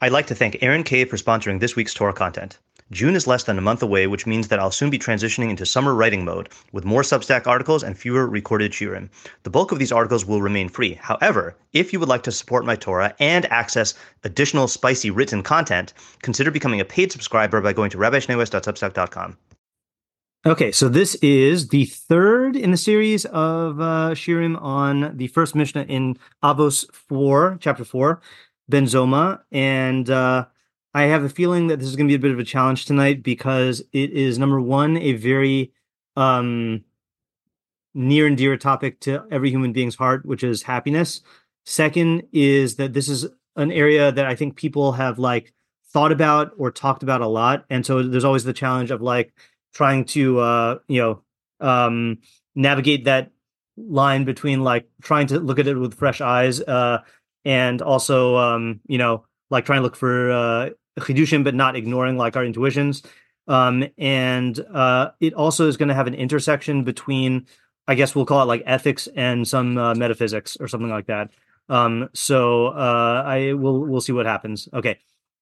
I'd like to thank Aaron K. for sponsoring this week's Torah content. June is less than a month away, which means that I'll soon be transitioning into summer writing mode with more Substack articles and fewer recorded shiurim. The bulk of these articles will remain free. However, if you would like to support my Torah and access additional spicy written content, consider becoming a paid subscriber by going to rabbishnewest.substack.com. Okay, so this is the third in the series of shiurim on the first Mishnah in Avos 4, chapter 4, Ben Zoma, and I have a feeling that this is going to be a bit of a challenge tonight because it is, number one, a very near and dear topic to every human being's heart, which is happiness. Second is that this is an area that I think people have thought about or talked about a lot, and so there's always the challenge of trying to navigate that line between trying to look at it with fresh eyes and also trying to look for chidushim but not ignoring our intuitions, and it also is going to have an intersection between, I guess we'll call it ethics and some metaphysics or something like that. We'll see what happens. Okay.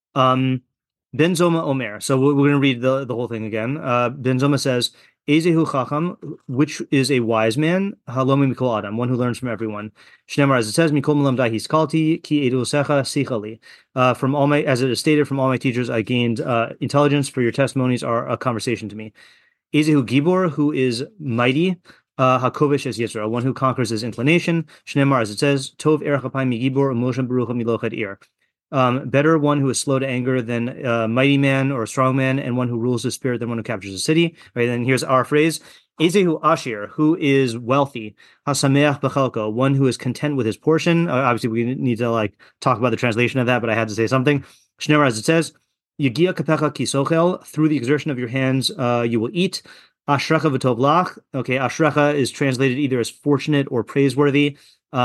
Ben Zoma Omer. So we're going to read the whole thing again. Ben Zoma says, Ezehu Chacham, which is a wise man, Halomi Mikol Adam, one who learns from everyone. Shnemar, as it says, Mikol Melamdai Hiskalti, Ki Edu Secha Sichali. From all my, as it is stated, from all my teachers, I gained intelligence, for your testimonies are a conversation to me. Ezehu Gibor, who is mighty, Hakovish as Yitzra, one who conquers his inclination. Shnemar, as it says, Tov Erechapai Migibor, Moshe Baruch Milochet Ir. Better one who is slow to anger than a mighty man or a strong man, and one who rules his spirit than one who captures a city. Right, and here's our phrase: Ezehu Ashir, who is wealthy, Hasameach Bechalko, one who is content with his portion. Obviously, we need to talk about the translation of that, but I had to say something. Shneimar, as it says, Yegia Kapecha Kisochel, through the exertion of your hands, you will eat. Ashrecha v'tov lach. Okay, Ashrecha is translated either as fortunate or praiseworthy.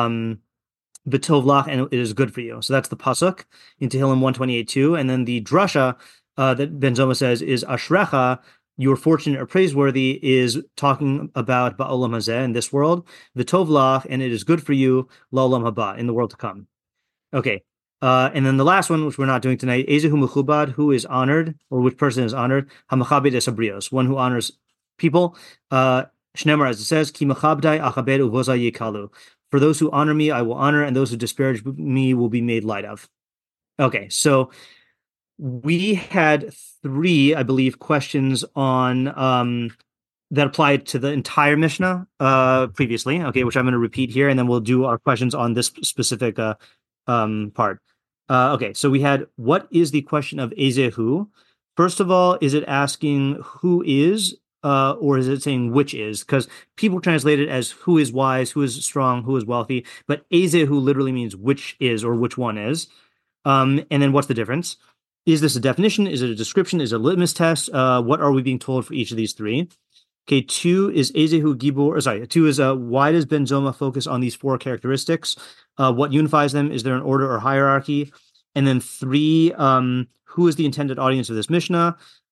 V'tov lach, and it is good for you. So that's the pasuk in Tehillim 128:2, and then the drasha that Ben Zoma says is Ashrecha, you're fortunate or praiseworthy, is talking about ba'olam hazeh, in this world, v'tov lach, and it is good for you la'olam haba, in the world to come. Okay, and then the last one, which we're not doing tonight, Ezehu mechubad, who is honored, or which person is honored, hamachabed es habrios, one who honors people. Shnemar, as it says, ki machabdai achabed uvoza yikalu. For those who honor me, I will honor, and those who disparage me will be made light of. Okay, so we had three, I believe, questions on that applied to the entire Mishnah previously. Okay, which I'm going to repeat here, and then we'll do our questions on this specific part. Okay, so we had, what is the question of Ezehu? First of all, is it asking who is? Or is it saying which is? Because people translate it as who is wise, who is strong, who is wealthy, but Ezehu literally means which is or which one is. And then what's the difference? Is this a definition? Is it a description? Is it a litmus test? What are we being told for each of these three? Okay, two is Ezehu Gibor. Sorry, two is why does Ben Zoma focus on these four characteristics? What unifies them? Is there an order or hierarchy? And then three, who is the intended audience of this Mishnah?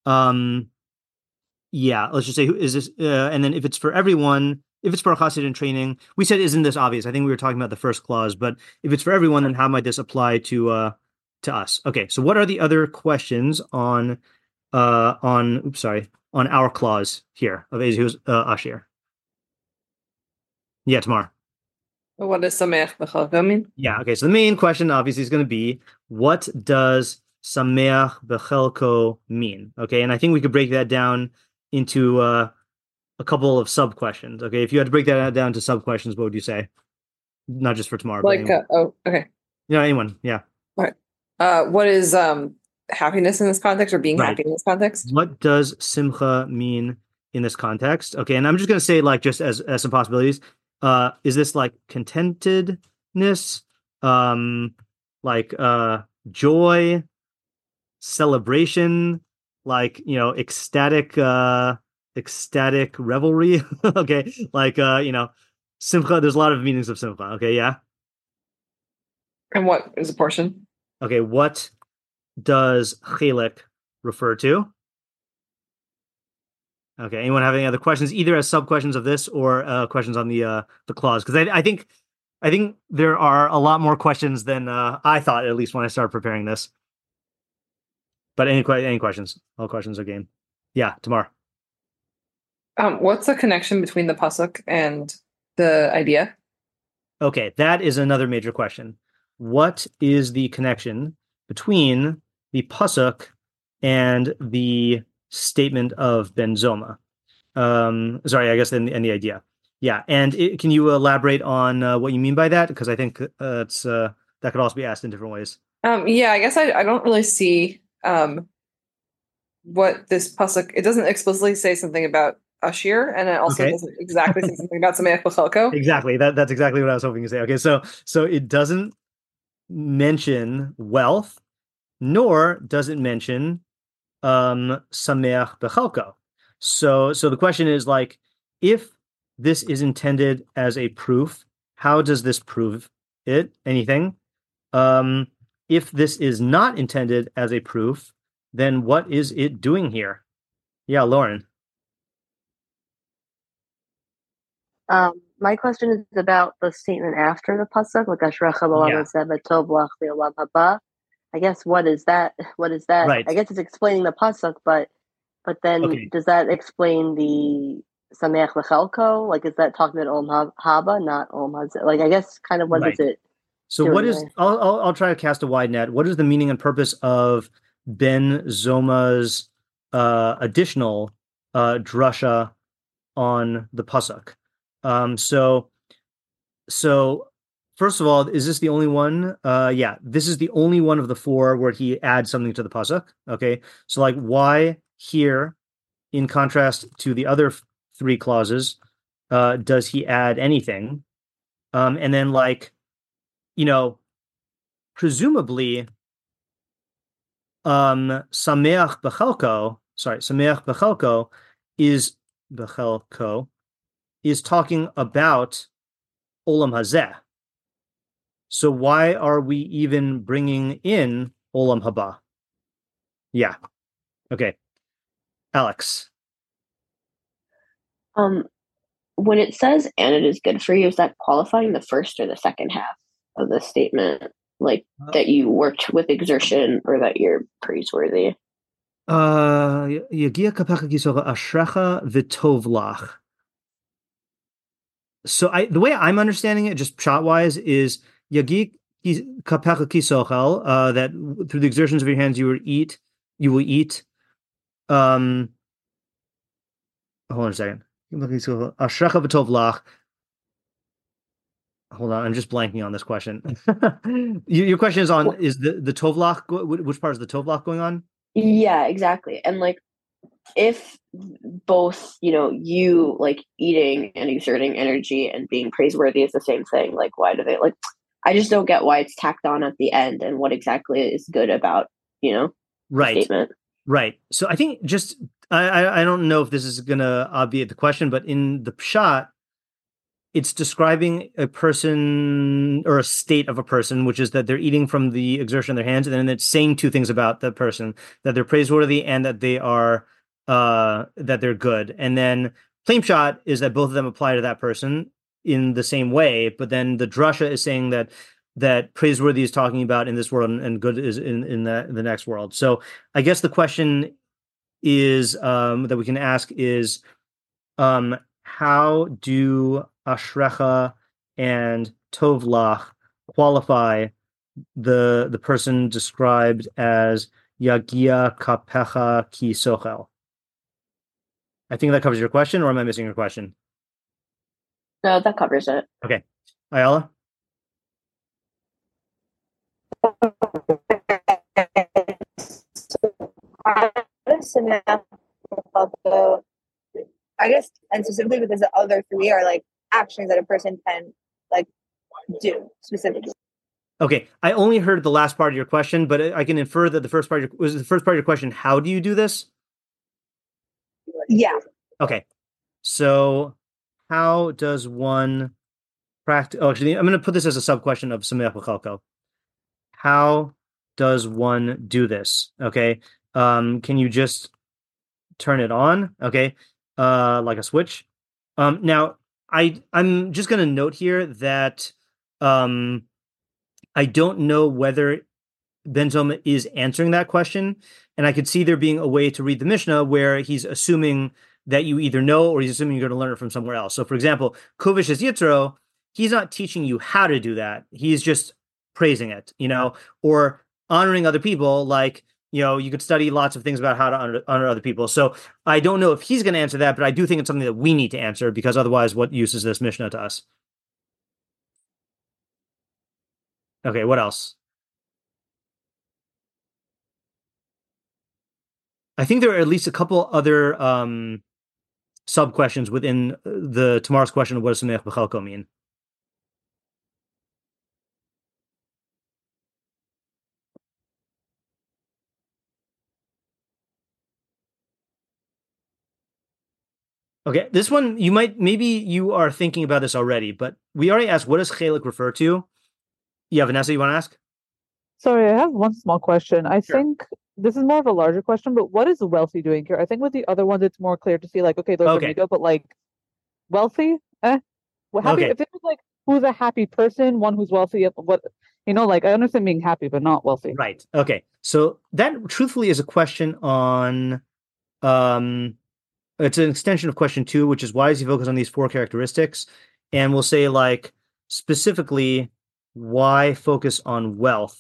Yeah, let's just say, who is this? And then if it's for everyone, if it's for a chassid in training, we said, isn't this obvious? I think we were talking about the first clause, but if it's for everyone, then how might this apply to us? Okay, so what are the other questions on our clause here of Ezehu's Ashir? Yeah, Tamar. What does Sameach B'chalko mean? Yeah, okay, so the main question obviously is going to be, what does Sameach B'chalko mean? Okay, and I think we could break that down into a couple of sub questions. Okay, if you had to break that down to sub questions, what would you say? Not just for tomorrow. Okay. Yeah, anyone. Yeah. All right. What is happiness in this context, or being happy in this context? What does simcha mean in this context? Okay, and I'm just going to say, just as some possibilities. Is this contentedness, joy, celebration, ecstatic revelry? Okay, simcha, there's a lot of meanings of simcha. Okay, yeah. And what is a portion? Okay, what does chilek refer to? Okay, anyone have any other questions, either as sub questions of this or questions on the clause? Because I think there are a lot more questions than I thought, at least when I started preparing this. But any questions? All questions are game. Yeah, tomorrow. What's the connection between the pasuk and the idea? Okay, that is another major question. What is the connection between the pasuk and the statement of Ben Zoma? Sorry, I guess and the idea. Yeah, and can you elaborate on what you mean by that? Because I think it's that could also be asked in different ways. Yeah, I guess I don't really see what this pasuk. It doesn't explicitly say something about Ashir, and it also doesn't exactly say something about Sameach B'Chalko. Exactly. That's exactly what I was hoping to say. Okay, so it doesn't mention wealth, nor does it mention Sameach B'Chalko. So the question is like, if this is intended as a proof, how does this prove it? Anything? If this is not intended as a proof, then what is it doing here? Yeah, Lauren. My question is about the statement after the pasuk, like Ashrecha b'olam hazeh v'tov lach le'olam haba. I guess what is that? What is that? Right. I guess it's explaining the pasuk, but then does that explain the Sameach B'Chalko? Like, is that talking about Olam Haba, not Olam Hazeh? Like, I guess kind of what is it? So what is? I'll try to cast a wide net. What is the meaning and purpose of Ben Zoma's additional drasha on the pasuk? So first of all, is this the only one? Yeah, this is the only one of the four where he adds something to the pasuk. Okay, so like, why here, in contrast to the other three clauses, does he add anything? And then, like, presumably, Sameach B'Chalko is talking about Olam Hazeh. So why are we even bringing in Olam Haba? Yeah. Okay. Alex. When it says "and it is good for you," is that qualifying the first or the second half of the statement? Like that you worked with exertion or that you're praiseworthy? Yagia kapecha kisocha ashrecha v'tov lach. So the way I'm understanding it, just shot wise, is Yagi kapecha kisochel, that through the exertions of your hands you will eat. Hold on a second. Ashrecha v'tov lach. Hold on, I'm just blanking on this question. Your question is on is the tovlach? Which part is the tovlach going on? Yeah, exactly. And like, if both, you like eating and exerting energy and being praiseworthy is the same thing, like, why do they like? I just don't get why it's tacked on at the end and what exactly is good about the statement. Right. So I think just I don't know if this is gonna obviate the question, but in the pshat, it's describing a person or a state of a person, which is that they're eating from the exertion of their hands, and then it's saying two things about that person: that they're praiseworthy and that they are that they're good. And then plain pshat is that both of them apply to that person in the same way, but then the drasha is saying that praiseworthy is talking about in this world and good is in the next world. So I guess the question is that we can ask is how do Ashrecha and Tovlach qualify the person described as Yagia Kapecha Ki Sochel? I think that covers your question, or am I missing your question? No, that covers it. Okay. Ayala? I guess, and specifically because the other three are like actions that a person can like do specifically. Okay, I only heard the last part of your question, but I can infer that the first part was the first part of your question. How do you do this? Yeah. Okay, so how does one practice? Oh, actually, I'm going to put this as a sub question of Sameach B'Chalko. How does one do this? Okay, can you just turn it on? Okay, like a switch. Now, I'm just going to note here that I don't know whether Ben Zoma is answering that question, and I could see there being a way to read the Mishnah where he's assuming that you either know or he's assuming you're going to learn it from somewhere else. So, for example, Kovish is Yitzro, he's not teaching you how to do that. He's just praising it, or honoring other people. Like, you could study lots of things about how to honor other people. So I don't know if he's going to answer that, but I do think it's something that we need to answer, because otherwise, what use is this Mishnah to us? Okay, what else? I think there are at least a couple other sub questions within the tomorrow's question of what does Sameach B'Chalko mean. Okay, this one maybe you are thinking about this already, but we already asked, what does Chelik refer to? Yeah, Vanessa, you want to ask? Sorry, I have one small question. I Sure. think this is more of a larger question, but what is wealthy doing here? I think with the other ones, it's more clear to see like, okay, those are Okay. mido, but like wealthy, well, happy. Okay. If it was like who's a happy person, one who's wealthy, what like I understand being happy, but not wealthy. Right. Okay. So that truthfully is a question on it's an extension of question 2, which is why does he focus on these 4 characteristics? And we'll say like specifically why focus on wealth,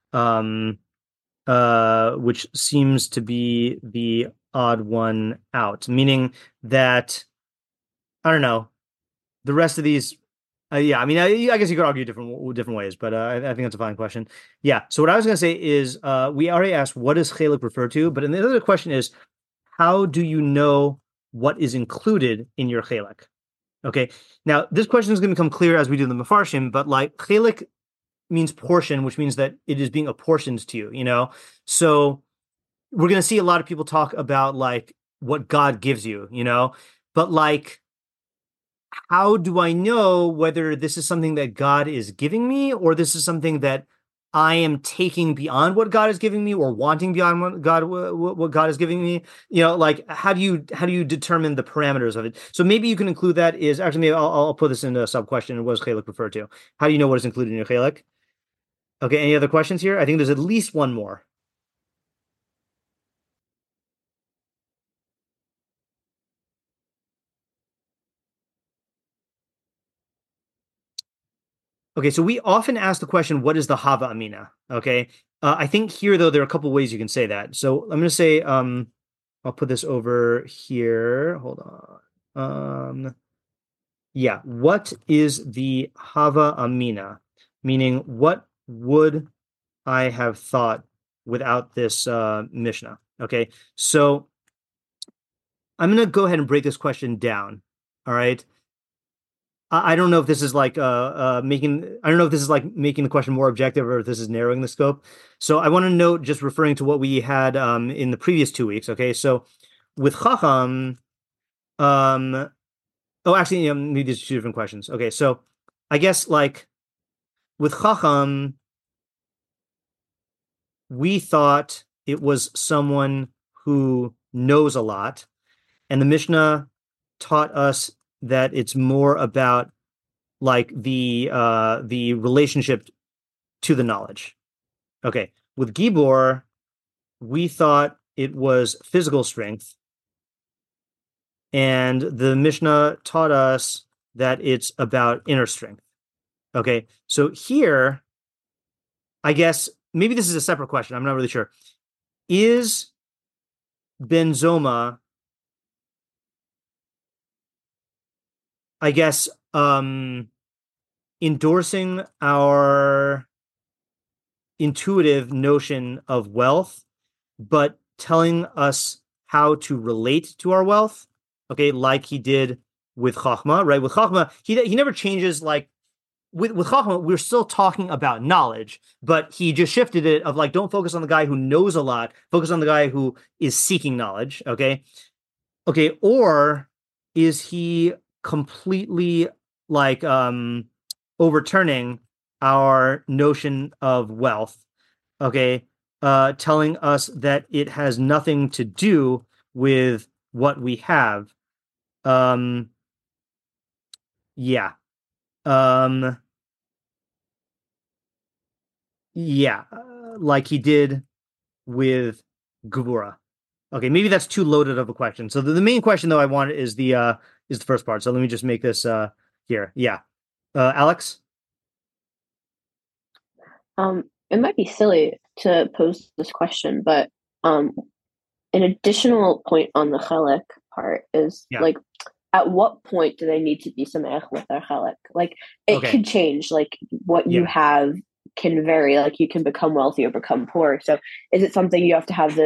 which seems to be the odd one out, meaning that I don't know, the rest of these. Yeah, I mean, I guess you could argue different ways, but I think that's a fine question. Yeah. So what I was going to say is, we already asked what does chelik refer to, but the other question is, how do you know what is included in your chelik? Okay. Now this question is going to become clear as we do the mefarshim, but like chelik means portion, which means that it is being apportioned to you. So we're going to see a lot of people talk about like what God gives you, but like, how do I know whether this is something that God is giving me, or this is something that I am taking beyond what God is giving me, or wanting beyond what God is giving me? Like how do you determine the parameters of it? So maybe you can include that is actually, maybe I'll put this into a sub question. What does chelik refer to? How do you know what is included in your chelik? Okay, any other questions here? I think there's at least one more. Okay, so we often ask the question, what is the Hava Amina? Okay, I think here, though, there are a couple ways you can say that. So I'm going to say, I'll put this over here. Hold on. Yeah, what is the Hava Amina? Meaning, what would I have thought without this Mishnah? Okay, so I'm going to go ahead and break this question down. All right. I don't know if this is like making. I don't know if this is like making the question more objective, or if this is narrowing the scope. So I want to note, just referring to what we had in the previous 2 weeks. Okay, so with Chacham, oh, actually, maybe these are 2 different questions. Okay, so I guess like with Chacham, we thought it was someone who knows a lot, and the Mishnah taught us that it's more about like the relationship to the knowledge. Okay, with Gibor, we thought it was physical strength, and the Mishnah taught us that it's about inner strength. Okay, so here, I guess maybe this is a separate question. I'm not really sure. Is Ben Zoma, I guess, endorsing our intuitive notion of wealth, but telling us how to relate to our wealth? Okay, like he did with Chachma, right? With Chachma, he never changes. Like with Chachma, we're still talking about knowledge, but he just shifted it of like, don't focus on the guy who knows a lot, focus on the guy who is seeking knowledge. Okay, or is he completely like overturning our notion of wealth? Okay, telling us that it has nothing to do with what we have. Yeah. Um, yeah. like he did with Gevura. Okay, maybe that's too loaded of a question. So the main question though I want is the first part. So let me just make this here. Yeah. Alex? It might be silly to pose this question, but an additional point on the chelek part is like, at what point do they need to be sameach with their chelek? Like, it could change. Like, what you have can vary. Like, you can become wealthy or become poor. So, is it something you have to have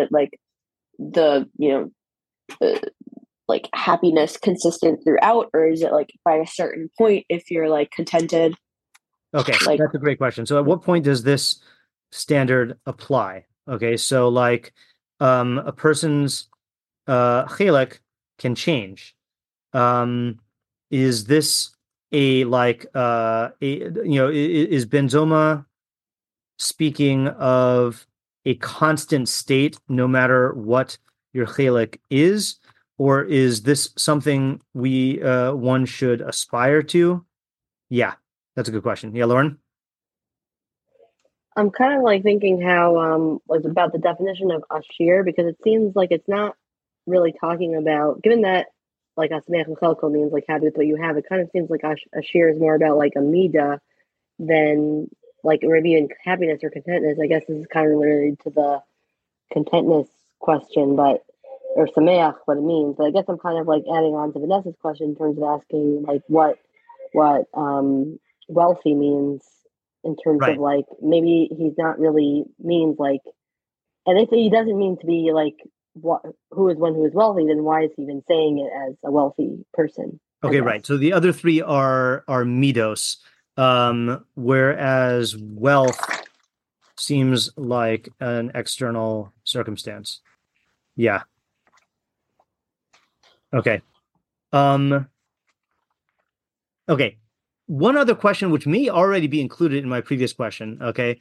like happiness consistent throughout, or is it like by a certain point if you're like contented? Okay, that's a great question. So, at what point does this standard apply? Okay, so like a person's chelek can change. Is this is Benzoma speaking of a constant state no matter what your chelek is, or is this something one should aspire to? Yeah, that's a good question. Yeah, Lauren? I'm kind of like thinking how like about the definition of ashir, because it seems like it's not really talking about, given that like asmech chelko means like happy with what you have, it kind of seems like ashir is more about like a midah than like maybe in happiness or contentness. I guess this is kind of related to the contentness question, but or sameach, what it means. But I guess I'm kind of like adding on to Vanessa's question in terms of asking like what wealthy means in terms of like maybe he's not really means like, and if he doesn't mean to be like who is one who is wealthy, then why is he even saying it as a wealthy person? Okay, right. So the other three are midos, whereas wealth seems like an external circumstance. Yeah. Okay. Okay. One other question, which may already be included in my previous question. Okay.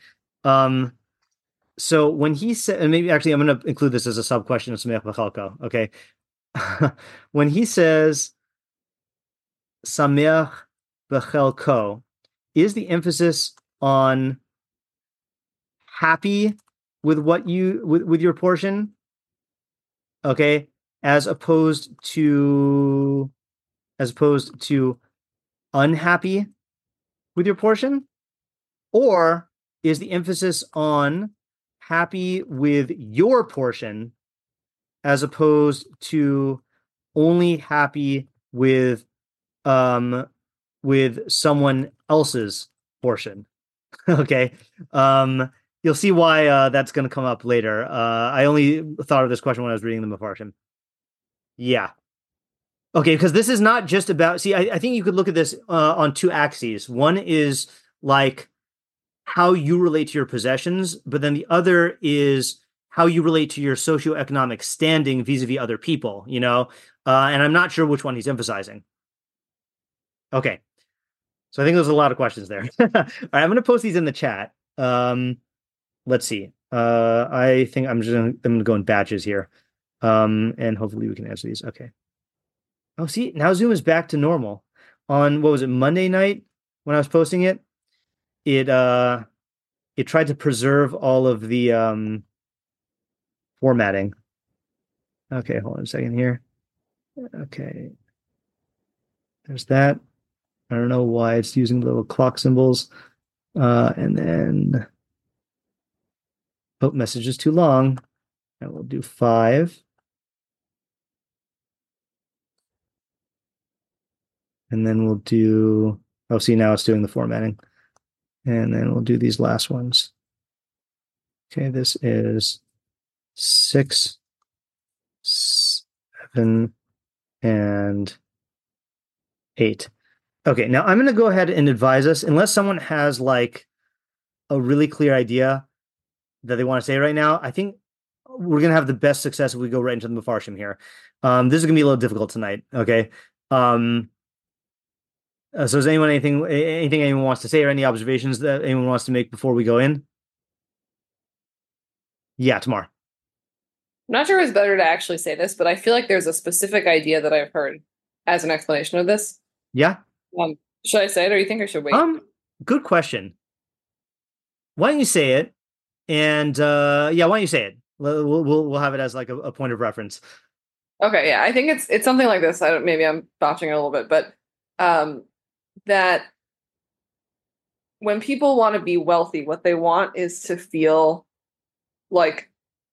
So when he said, and maybe actually I'm going to include this as a sub question of Sameach B'Chalko. Okay. When he says Sameach B'Chalko, is the emphasis on happy with what with your portion? Okay. As opposed to unhappy with your portion? Or is the emphasis on happy with your portion as opposed to only happy with someone else's portion? Okay. You'll see why that's going to come up later. I only thought of this question when I was reading the Mefarshim. Yeah. Okay, because this is not just about... See, I think you could look at this on two axes. One is like how you relate to your possessions, but then the other is how you relate to your socioeconomic standing vis-a-vis other people, you know? And I'm not sure which one he's emphasizing. Okay. So I think there's a lot of questions there. All right, I'm going to post these in the chat. Let's see. I think I'm going to go in batches here. And hopefully we can answer these. Okay. Oh, see, now Zoom is back to normal. On, what was it, Monday night when I was posting it? It tried to preserve all of the formatting. Okay, hold on a second here. Okay. There's that. I don't know why it's using little clock symbols. And then, message is too long. I will do 5. And then we'll do, see, now it's doing the formatting. And then we'll do these last ones. Okay, this is 6, 7, and 8. Okay, now I'm going to go ahead and advise us, unless someone has like a really clear idea that they want to say right now, I think we're going to have the best success if we go right into the Mefarshim here. This is going to be a little difficult tonight, okay? So is anything anyone wants to say, or any observations that anyone wants to make before we go in? Yeah, Tamar. I'm not sure it's better to actually say this, but I feel like there's a specific idea that I've heard as an explanation of this. Yeah. Should I say it, or you think I should wait? Good question. Why don't you say it, And yeah, why don't you say it? We'll have it as like a point of reference. Okay, yeah, I think it's something like this. Maybe I'm botching it a little bit, but that when people want to be wealthy, what they want is to feel like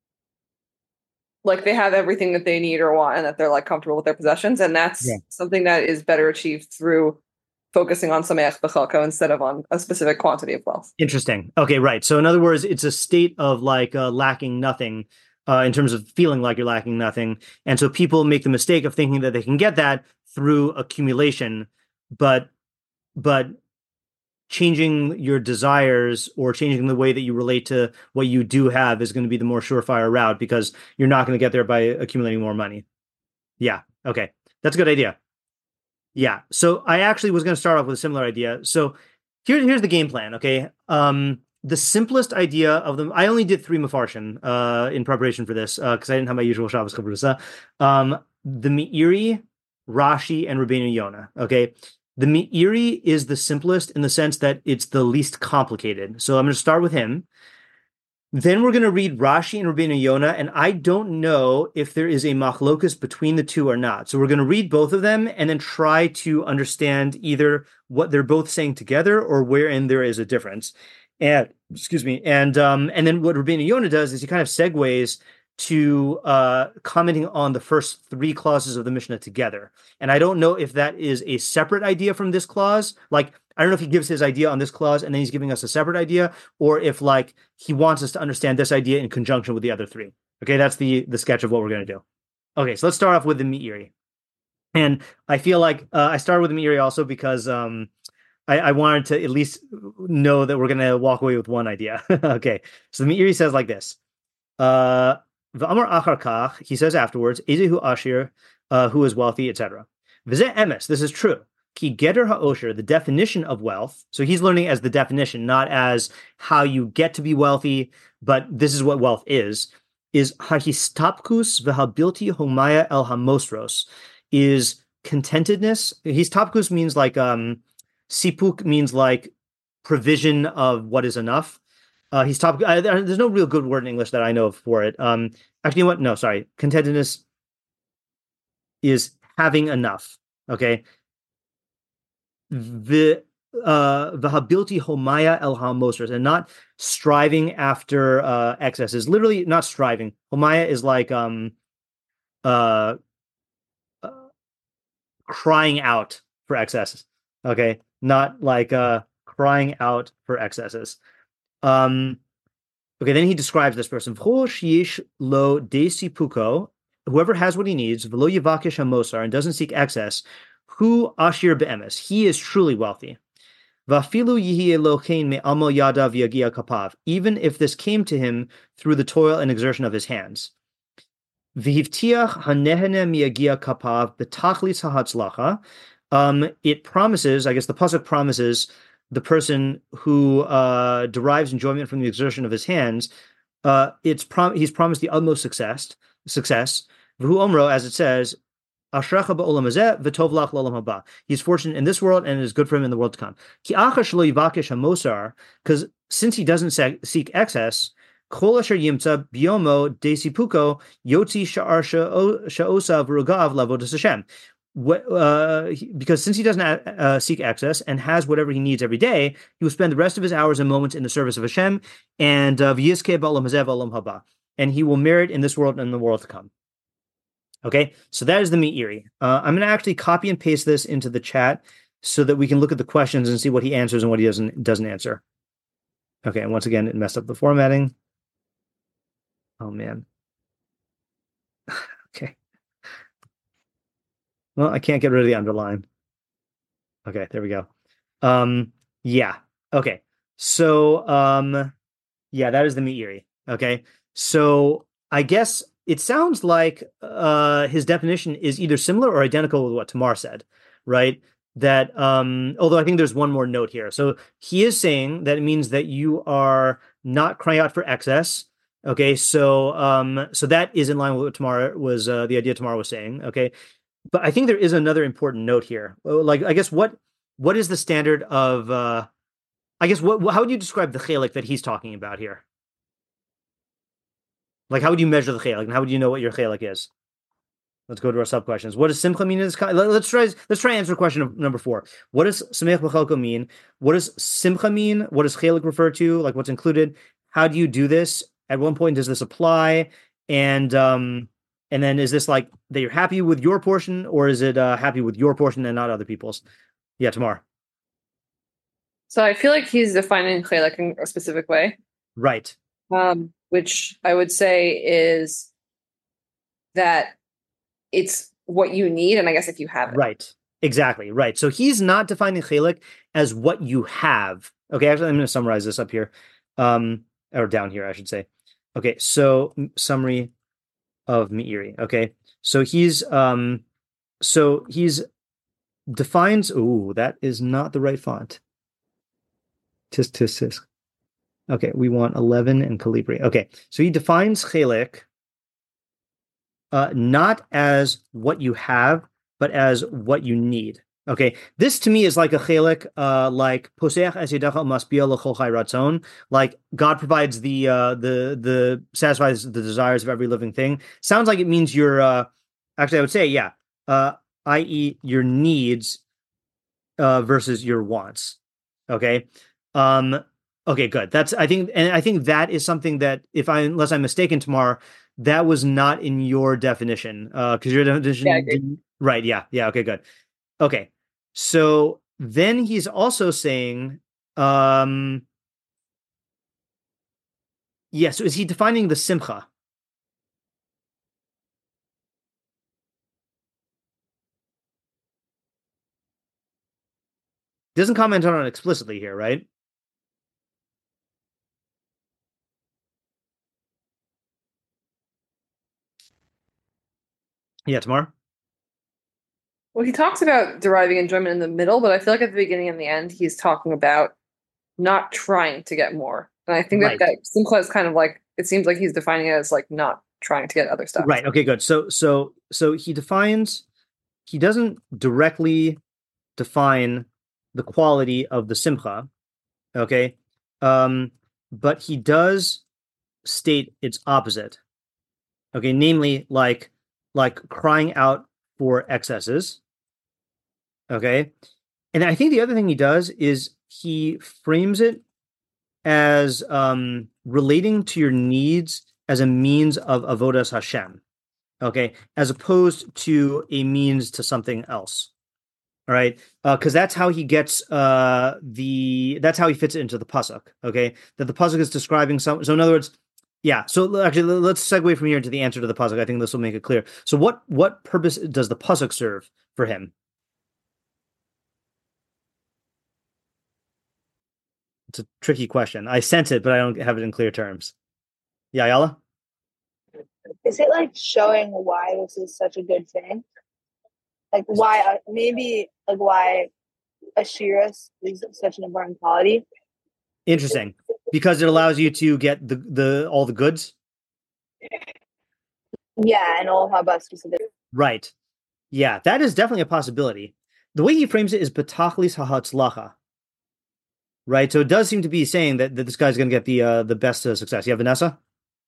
they have everything that they need or want, and that they're like comfortable with their possessions, and that's something that is better achieved through focusing on sameach b'chalko instead of on a specific quantity of wealth. Interesting. Okay, right. So in other words, it's a state of like lacking nothing in terms of feeling like you're lacking nothing. And so people make the mistake of thinking that they can get that through accumulation, but changing your desires or changing the way that you relate to what you do have is going to be the more surefire route, because you're not going to get there by accumulating more money. Yeah. Okay. That's a good idea. Yeah. So I actually was going to start off with a similar idea. So here's the game plan. Okay. The simplest idea of them, I only did 3 Mefarshim in preparation for this because I didn't have my usual Shabbos Chavrusa. The Meiri, Rashi, and Rabbeinu Yonah. Okay. The Meiri is the simplest in the sense that it's the least complicated. So I'm going to start with him. Then we're going to read Rashi and Rabbeinu Yonah, and I don't know if there is a machlokus between the two or not. So we're going to read both of them and then try to understand either what they're both saying together or wherein there is a difference. And and then what Rabbeinu Yonah does is he kind of segues to commenting on the first 3 clauses of the Mishnah together. And I don't know if that is a separate idea from this clause. Like, I don't know if he gives his idea on this clause and then he's giving us a separate idea, or if like he wants us to understand this idea in conjunction with the other 3. Okay, that's the sketch of what we're going to do. Okay, so let's start off with the Meiri. And I feel like I started with the Meiri also because I wanted to at least know that we're going to walk away with one idea. Okay, so the Meiri says like this. V'amar achar kach, he says afterwards, Ezehu Ashir, who is wealthy, etc. V'zeh emes, this is true. Ki geter ha'osher, the definition of wealth. So he's learning as the definition, not as how you get to be wealthy, but this is what wealth is hahistapkus v'habilti homaya el hamosros, is contentedness. Histapkus means like, sipuk means like provision of what is enough. There's no real good word in English that I know of for it. Actually, you know what? No, sorry. Contentedness is having enough. Okay. The habilti homaya el hamosers, and not striving after excesses. Literally not striving. Homaya is like crying out for excesses. Okay. Not like crying out for excesses. Okay, then he describes this person. Lo desi puko, whoever has what he needs, v'lo yivakish hamosar, and doesn't seek excess, hu ashir be'emes, he is truly wealthy. Vafilu yihi elochein me'amo yadav yagia kapav, even if this came to him through the toil and exertion of his hands. V'hivtiach hanehene miyagia kapav betachlis hahatzlacha. It promises, I guess the pasuk promises, the person who derives enjoyment from the exertion of his hands, he's promised the utmost success. V'hu omro, as it says, Ashrecha ba'olam hazeh v'tov lach l'olam haba. He's fortunate in this world and it is good for him in the world to come. Ki achash lo yivakish hamosar, because since he doesn't seek excess, kol asher yimtza biomo desipuko yotzi sha'ar sha'osa v'rugav lavodas Hashem. Because since he doesn't seek excess and has whatever he needs every day, he will spend the rest of his hours and moments in the service of Hashem, and v'yizkeh ba'olam hazeh v'olam haba, and he will merit in this world and in the world to come. Okay, so that is the Meiri. I'm going to actually copy and paste this into the chat so that we can look at the questions and see what he answers and what he doesn't answer. Okay, and once again, it messed up the formatting. Oh, man. Okay. Well, I can't get rid of the underline. Okay, there we go. Yeah. Okay. So, yeah, that is the Meiri. Okay. So I guess it sounds like his definition is either similar or identical with what Tamar said, right? That although I think there's one more note here. So he is saying that it means that you are not crying out for excess. Okay, so so that is in line with what Tamar was the idea Tamar was saying. Okay, but I think there is another important note here. Like, I guess what is the standard of? I guess how would you describe the chelik that he's talking about here? Like, how would you measure the chelek, and how would you know what your chelek is? Let's go to our sub questions. What does simcha mean in this? Let's try answer question number 4. What does sameach b'chalko mean? What does simcha mean? What does chelek refer to? Like, what's included? How do you do this? At one point does this apply? And then is this like that you're happy with your portion, or is it happy with your portion and not other people's? Yeah, Tamar. So I feel like he's defining chelek in a specific way, Right. which I would say is that it's what you need, and I guess if you have it. Right. Exactly. Right. So he's not defining chelek as what you have. Okay, actually, I'm going to summarize this up here. Or down here, I should say. Okay, so summary of Meiri. Okay, so he's defines. Ooh, that is not the right font. Tisk. Okay, we want 11 and Calibri. Okay, so he defines chelek not as what you have, but as what you need. Okay, this to me is like a chelek, like poseach es yedecha masbia l'chol chai ratzon. Like God provides the satisfies the desires of every living thing. Sounds like it means your actually I would say yeah, i.e. your needs versus your wants. Okay, okay, good. That's I think that is something that unless I'm mistaken, Tamar, that was not in your definition because your definition right? Yeah. Okay, good. Okay. So then he's also saying, so is he defining the simcha? Doesn't comment on it explicitly here, right? Yeah, Tamar? Well, he talks about deriving enjoyment in the middle, but I feel like at the beginning and the end, he's talking about not trying to get more. And I think that simcha is kind of like, it seems like he's defining it as like not trying to get other stuff. Right. Okay, good. So he doesn't directly define the quality of the simcha. Okay. But he does state its opposite. Okay, namely like crying out for excesses. Okay. And I think the other thing he does is he frames it as relating to your needs as a means of avodas Hashem. Okay, as opposed to a means to something else. All right, because that's how he gets that's how he fits it into the pasuk. Okay, that the pasuk is describing some. So in other words, yeah. So actually, let's segue from here into the answer to the pasuk. I think this will make it clear. So what purpose does the pasuk serve for him? It's a tricky question. I sense it, but I don't have it in clear terms. Yeah, Ayala? Is it like showing why this is such a good thing? Like why why Ashiras is such an important quality? Interesting. Because it allows you to get the all the goods? Yeah, and all Haba specific. Right. Yeah, that is definitely a possibility. The way he frames it is Batachlis Hahatzlacha. Right. So it does seem to be saying that this guy's going to get the best success. Yeah, Vanessa?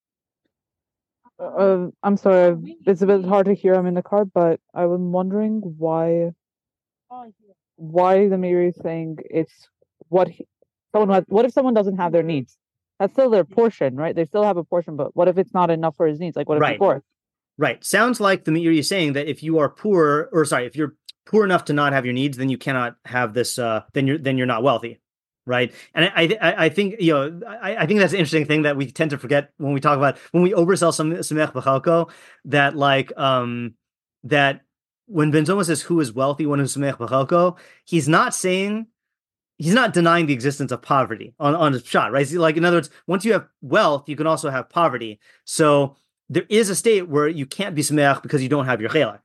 I'm sorry, it's a bit hard to hear. I'm in the car, but I'm wondering why the Meiri is saying it's what if someone doesn't have their needs? That's still their portion, right? They still have a portion, but what if it's not enough for his needs? Like what if he's poor? Right. Sounds like the Meiri is saying that if you are poor, if you're poor enough to not have your needs, then you cannot have this. Then you're not wealthy. Right. And I think, I think that's an interesting thing that we tend to forget when we talk about, when we oversell Sameach B'chalko, that that when Ben Zoma says who is wealthy, one who's Sameach B'chalko, he's not denying the existence of poverty on his shot, right? Like, in other words, once you have wealth, you can also have poverty. So there is a state where you can't be Sameach because you don't have your chelek,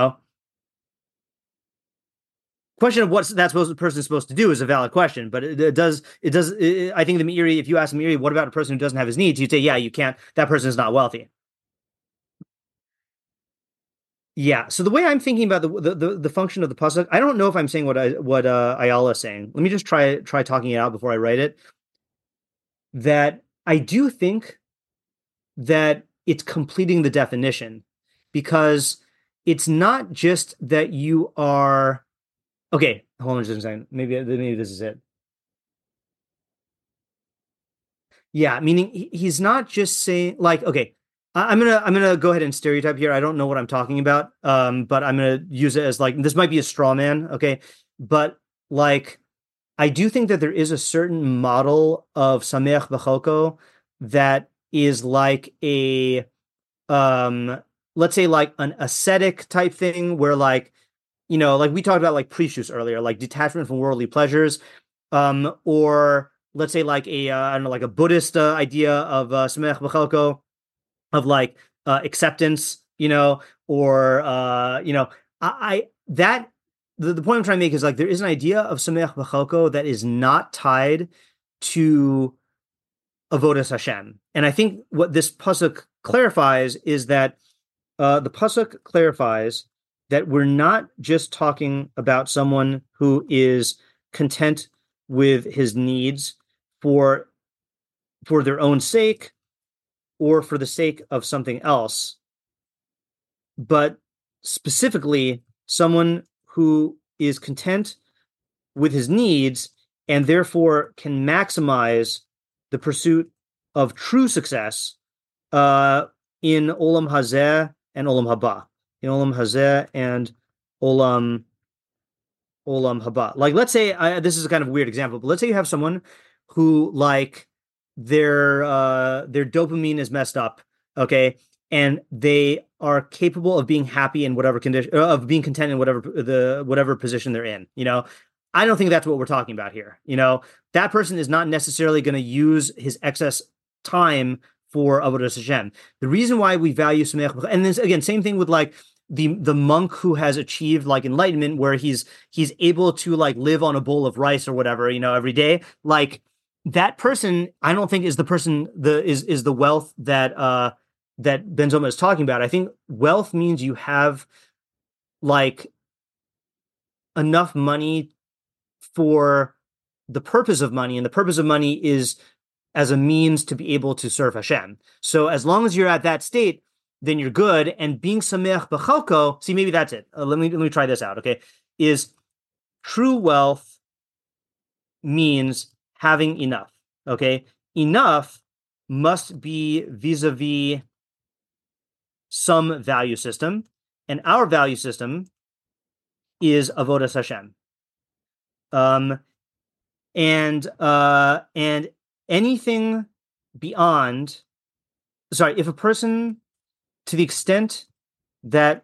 Question of what that person is supposed to do is a valid question, but I think the Meiri, if you ask the Meiri, what about a person who doesn't have his needs? You'd say, yeah, you can't. That person is not wealthy. Yeah. So the way I'm thinking about the function of the pasuk, I don't know if I'm saying what Ayala is saying. Let me just try talking it out before I write it. That I do think that it's completing the definition, because it's not just that you are okay. Hold on just a second. Maybe this is it. Yeah, meaning he's not just saying like, okay, I'm gonna go ahead and stereotype here. I don't know what I'm talking about, but I'm gonna use it as like this might be a straw man, okay, but like I do think that there is a certain model of Sameach B'Cholko that is like a let's say like an ascetic type thing where like like we talked about like precious earlier, like detachment from worldly pleasures, or let's say like a I don't know, like a Buddhist idea of Sameach B'Cholko, of like acceptance, or I that the point I'm trying to make is like there is an idea of Sameach B'Cholko that is not tied to Avodas Hashem, and I think what this pasuk clarifies is that the pasuk clarifies that we're not just talking about someone who is content with his needs for their own sake or for the sake of something else, but specifically someone who is content with his needs and therefore can maximize the pursuit of true success in Olam Hazeh and Olam Haba. In Olam Hazeh and Olam Haba. Like, let's say, this is a kind of weird example, but let's say you have someone who, like, their dopamine is messed up, okay, and they are capable of being happy in whatever condition, of being content in whatever position they're in. I don't think that's what we're talking about here. That person is not necessarily going to use his excess time for Avodas Hashem. The reason why we value Sameach, and then again, same thing with like the monk who has achieved like enlightenment, where he's able to like live on a bowl of rice or whatever, every day. Like that person, I don't think is the person is the wealth that that Ben Zoma is talking about. I think wealth means you have like enough money for the purpose of money, and the purpose of money is as a means to be able to serve Hashem. So as long as you're at that state, then you're good. And being Sameach B'Cholko, see, maybe that's it. Let me try this out, okay? Is true wealth means having enough, okay? Enough must be vis-a-vis some value system, and our value system is Avodas Hashem. And anything beyond, if a person, to the extent that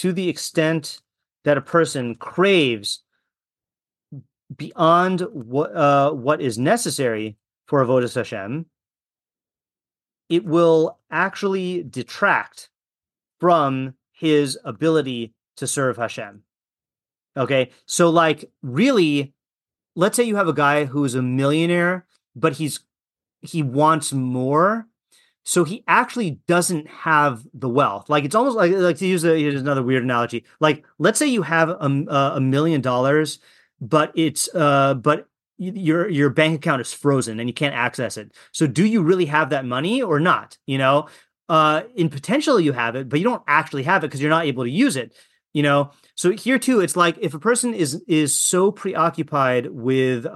a person craves beyond what is necessary for Avodas Hashem, it will actually detract from his ability to serve Hashem. Okay, so like really, let's say you have a guy who is a millionaire, but he wants more, so he actually doesn't have the wealth. Like it's almost like to use here's another weird analogy. Like let's say you have $1 million, but it's but your bank account is frozen and you can't access it. So do you really have that money or not? In potential you have it, but you don't actually have it because you're not able to use it. So here too, it's like if a person is so preoccupied with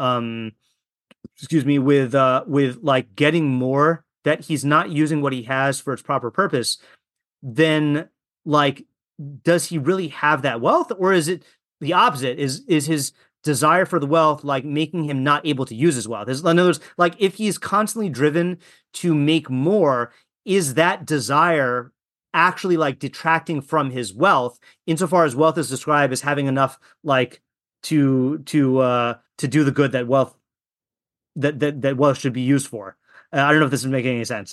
with like getting more that he's not using what he has for its proper purpose, then like does he really have that wealth, or is it the opposite? Is his desire for the wealth like making him not able to use his wealth? In other words, like if he's constantly driven to make more, is that desire actually like detracting from his wealth, insofar as wealth is described as having enough like to do the good that wealth that wealth should be used for? I don't know if this is making any sense.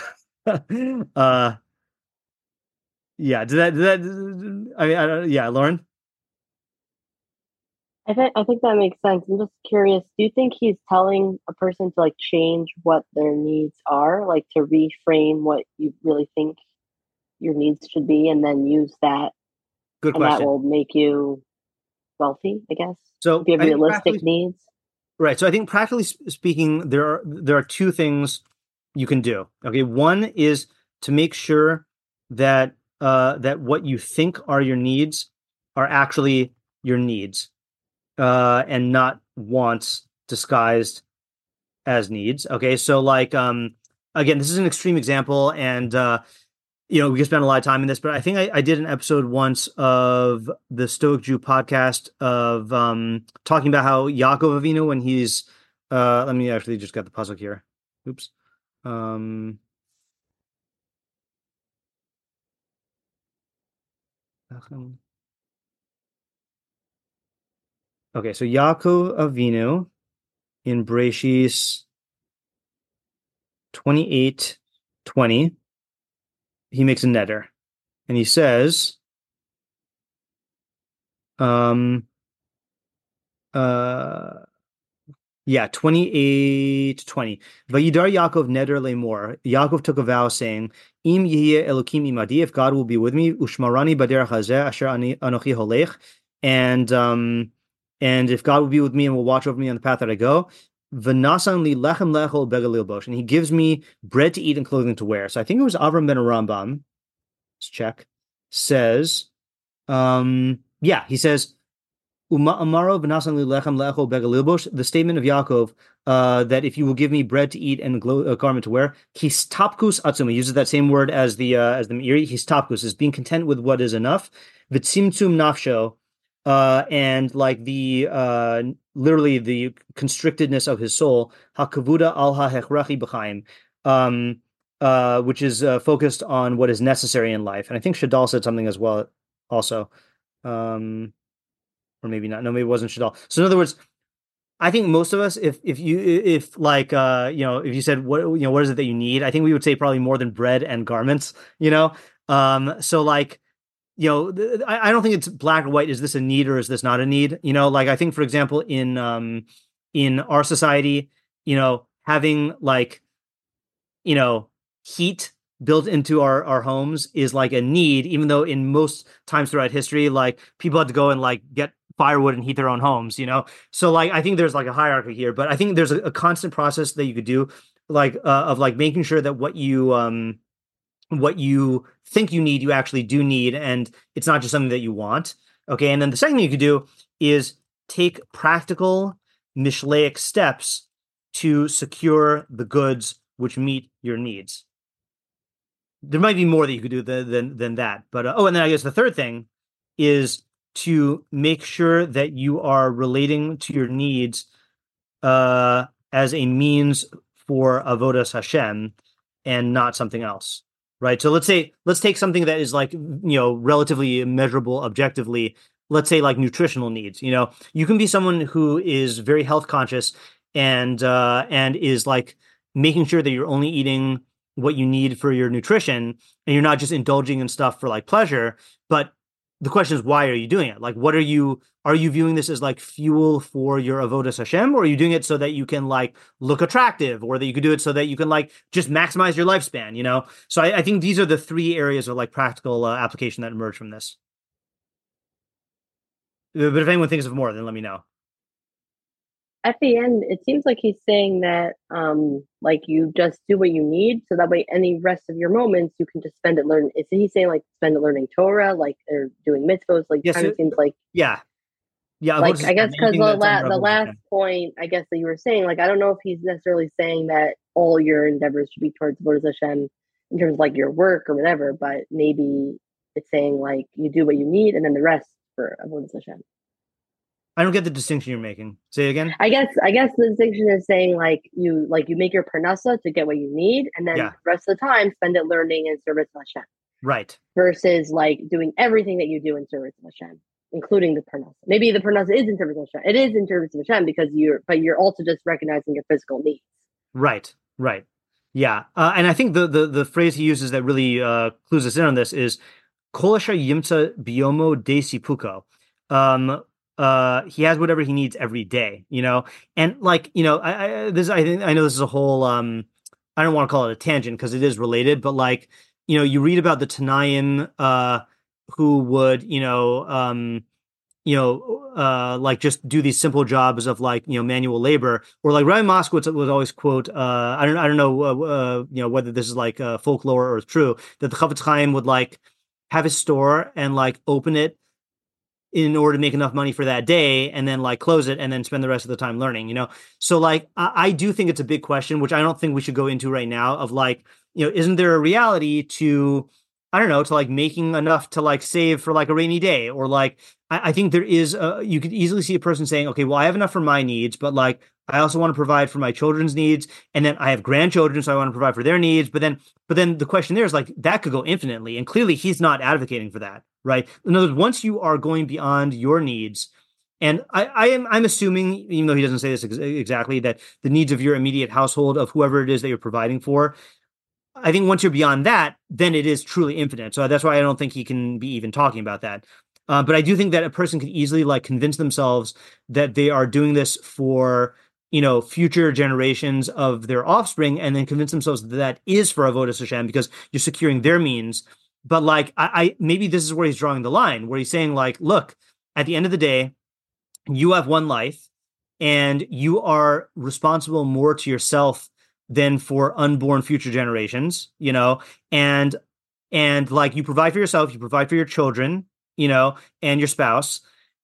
Yeah, yeah, Lauren. I think that makes sense. I'm just curious, do you think he's telling a person to like change what their needs are, like to reframe what you really think your needs should be, and then use that? Good and question. That will make you wealthy, I guess. So if you have realistic needs. Right. So I think practically speaking, there are two things you can do. Okay. One is to make sure that that what you think are your needs are actually your needs, and not wants disguised as needs. Okay, so like again, this is an extreme example, and we can spend a lot of time in this, but I think I did an episode once of the Stoic Jew podcast of talking about how Yaakov Avinu, when he's let me actually just get the puzzle here. Oops. Okay, so Yaakov Avinu in Bereshis 28:20, he makes a neder, and he says, yeah, 28:20. Vayidar Yaakov neder lemor. Yaakov took a vow saying, Im yihye Elokim imadi, if God will be with me, ushmarani baderach hazeh asher anochi holech, and if God will be with me and will watch over me on the path that I go, v'nasan li lechem lechol begalil bosh, and he gives me bread to eat and clothing to wear. So I think it was Avram ben Rambam. Let's check. Says, yeah, he says, the statement of Yaakov that if you will give me bread to eat and a garment to wear, histapkus atzum, he uses that same word as the Meiri. Histapkus is being content with what is enough. V'tzimtzum nafsho, and like the literally the constrictedness of his soul. Hakavuda al ha'hechrachi b'chaim, which is focused on what is necessary in life. And I think Shadal said something as well, also. Or maybe not. No, maybe it wasn't Shadal. So in other words, I think most of us, if you said what is it that you need, I think we would say probably more than bread and garments. So like, I don't think it's black or white. Is this a need or is this not a need? Like I think, for example, in our society, having like, heat built into our homes is like a need, even though in most times throughout history, like people had to go and like get firewood and heat their own homes, So like, I think there's like a hierarchy here, but I think there's a constant process that you could do, like of like making sure that what you think you need, you actually do need, and it's not just something that you want. Okay, and then the second thing you could do is take practical mishlaic steps to secure the goods which meet your needs. There might be more that you could do than that, but and then I guess the third thing is to make sure that you are relating to your needs as a means for avodas Hashem and not something else, right? So let's take something that is like relatively measurable objectively. Let's say like nutritional needs. You can be someone who is very health conscious and is like making sure that you're only eating what you need for your nutrition, and you're not just indulging in stuff for like pleasure. But the question is, why are you doing it? Like, are you viewing this as like fuel for your avodas Hashem, or are you doing it so that you can like look attractive, or that you could do it so that you can like just maximize your lifespan, So I think these are the three areas of like practical application that emerge from this. But if anyone thinks of more, then let me know. At the end, it seems like he's saying that like you just do what you need, so that way any rest of your moments you can just spend it learning. Is he saying like spend it learning Torah, like or doing mitzvos? Like yes, kind of seems like yeah. Like I guess because the last point I guess that you were saying, like I don't know if he's necessarily saying that all your endeavors should be towards Avodas Hashem in terms of like your work or whatever, but maybe it's saying like you do what you need and then the rest for Avodas Hashem. I don't get the distinction you're making. Say it again. I guess the distinction is saying like you make your parnassa to get what you need, and then the rest of the time spend it learning and service to Hashem. Right. Versus like doing everything that you do in service to Hashem, including the parnassa. Maybe the parnassa is in service to Hashem. It is in service to Hashem because you're also just recognizing your physical needs. Right. Yeah. And I think the phrase he uses that really clues us in on this is Kol asher yimtza biomo de sipuko. He has whatever he needs every day, and like, I know this is a whole, I don't want to call it a tangent because it is related, but like, you read about the Tanaim, who would, like just do these simple jobs of like, manual labor, or like Rabbi Moskowitz would always quote, I don't know, whether this is like folklore or true, that the Chafetz Chaim would like have his store and like open it in order to make enough money for that day and then like close it and then spend the rest of the time learning, So like, I do think it's a big question, which I don't think we should go into right now, of like, isn't there a reality to, I don't know, to like making enough to like save for like a rainy day, or like, I think there is you could easily see a person saying, okay, well, I have enough for my needs, but like, I also want to provide for my children's needs. And then I have grandchildren, so I want to provide for their needs. But then the question there is like, that could go infinitely. And clearly he's not advocating for that, right? In other words, once you are going beyond your needs, and I'm assuming, even though he doesn't say this exactly, that the needs of your immediate household, of whoever it is that you're providing for, I think once you're beyond that, then it is truly infinite. So that's why I don't think he can be even talking about that. But I do think that a person could easily like convince themselves that they are doing this for, future generations of their offspring, and then convince themselves that is for Avodas Hashem, because you're securing their means. But like, I maybe this is where he's drawing the line, where he's saying like, look, at the end of the day, you have one life, and you are responsible more to yourself than for unborn future generations, and like, you provide for yourself, you provide for your children, and your spouse,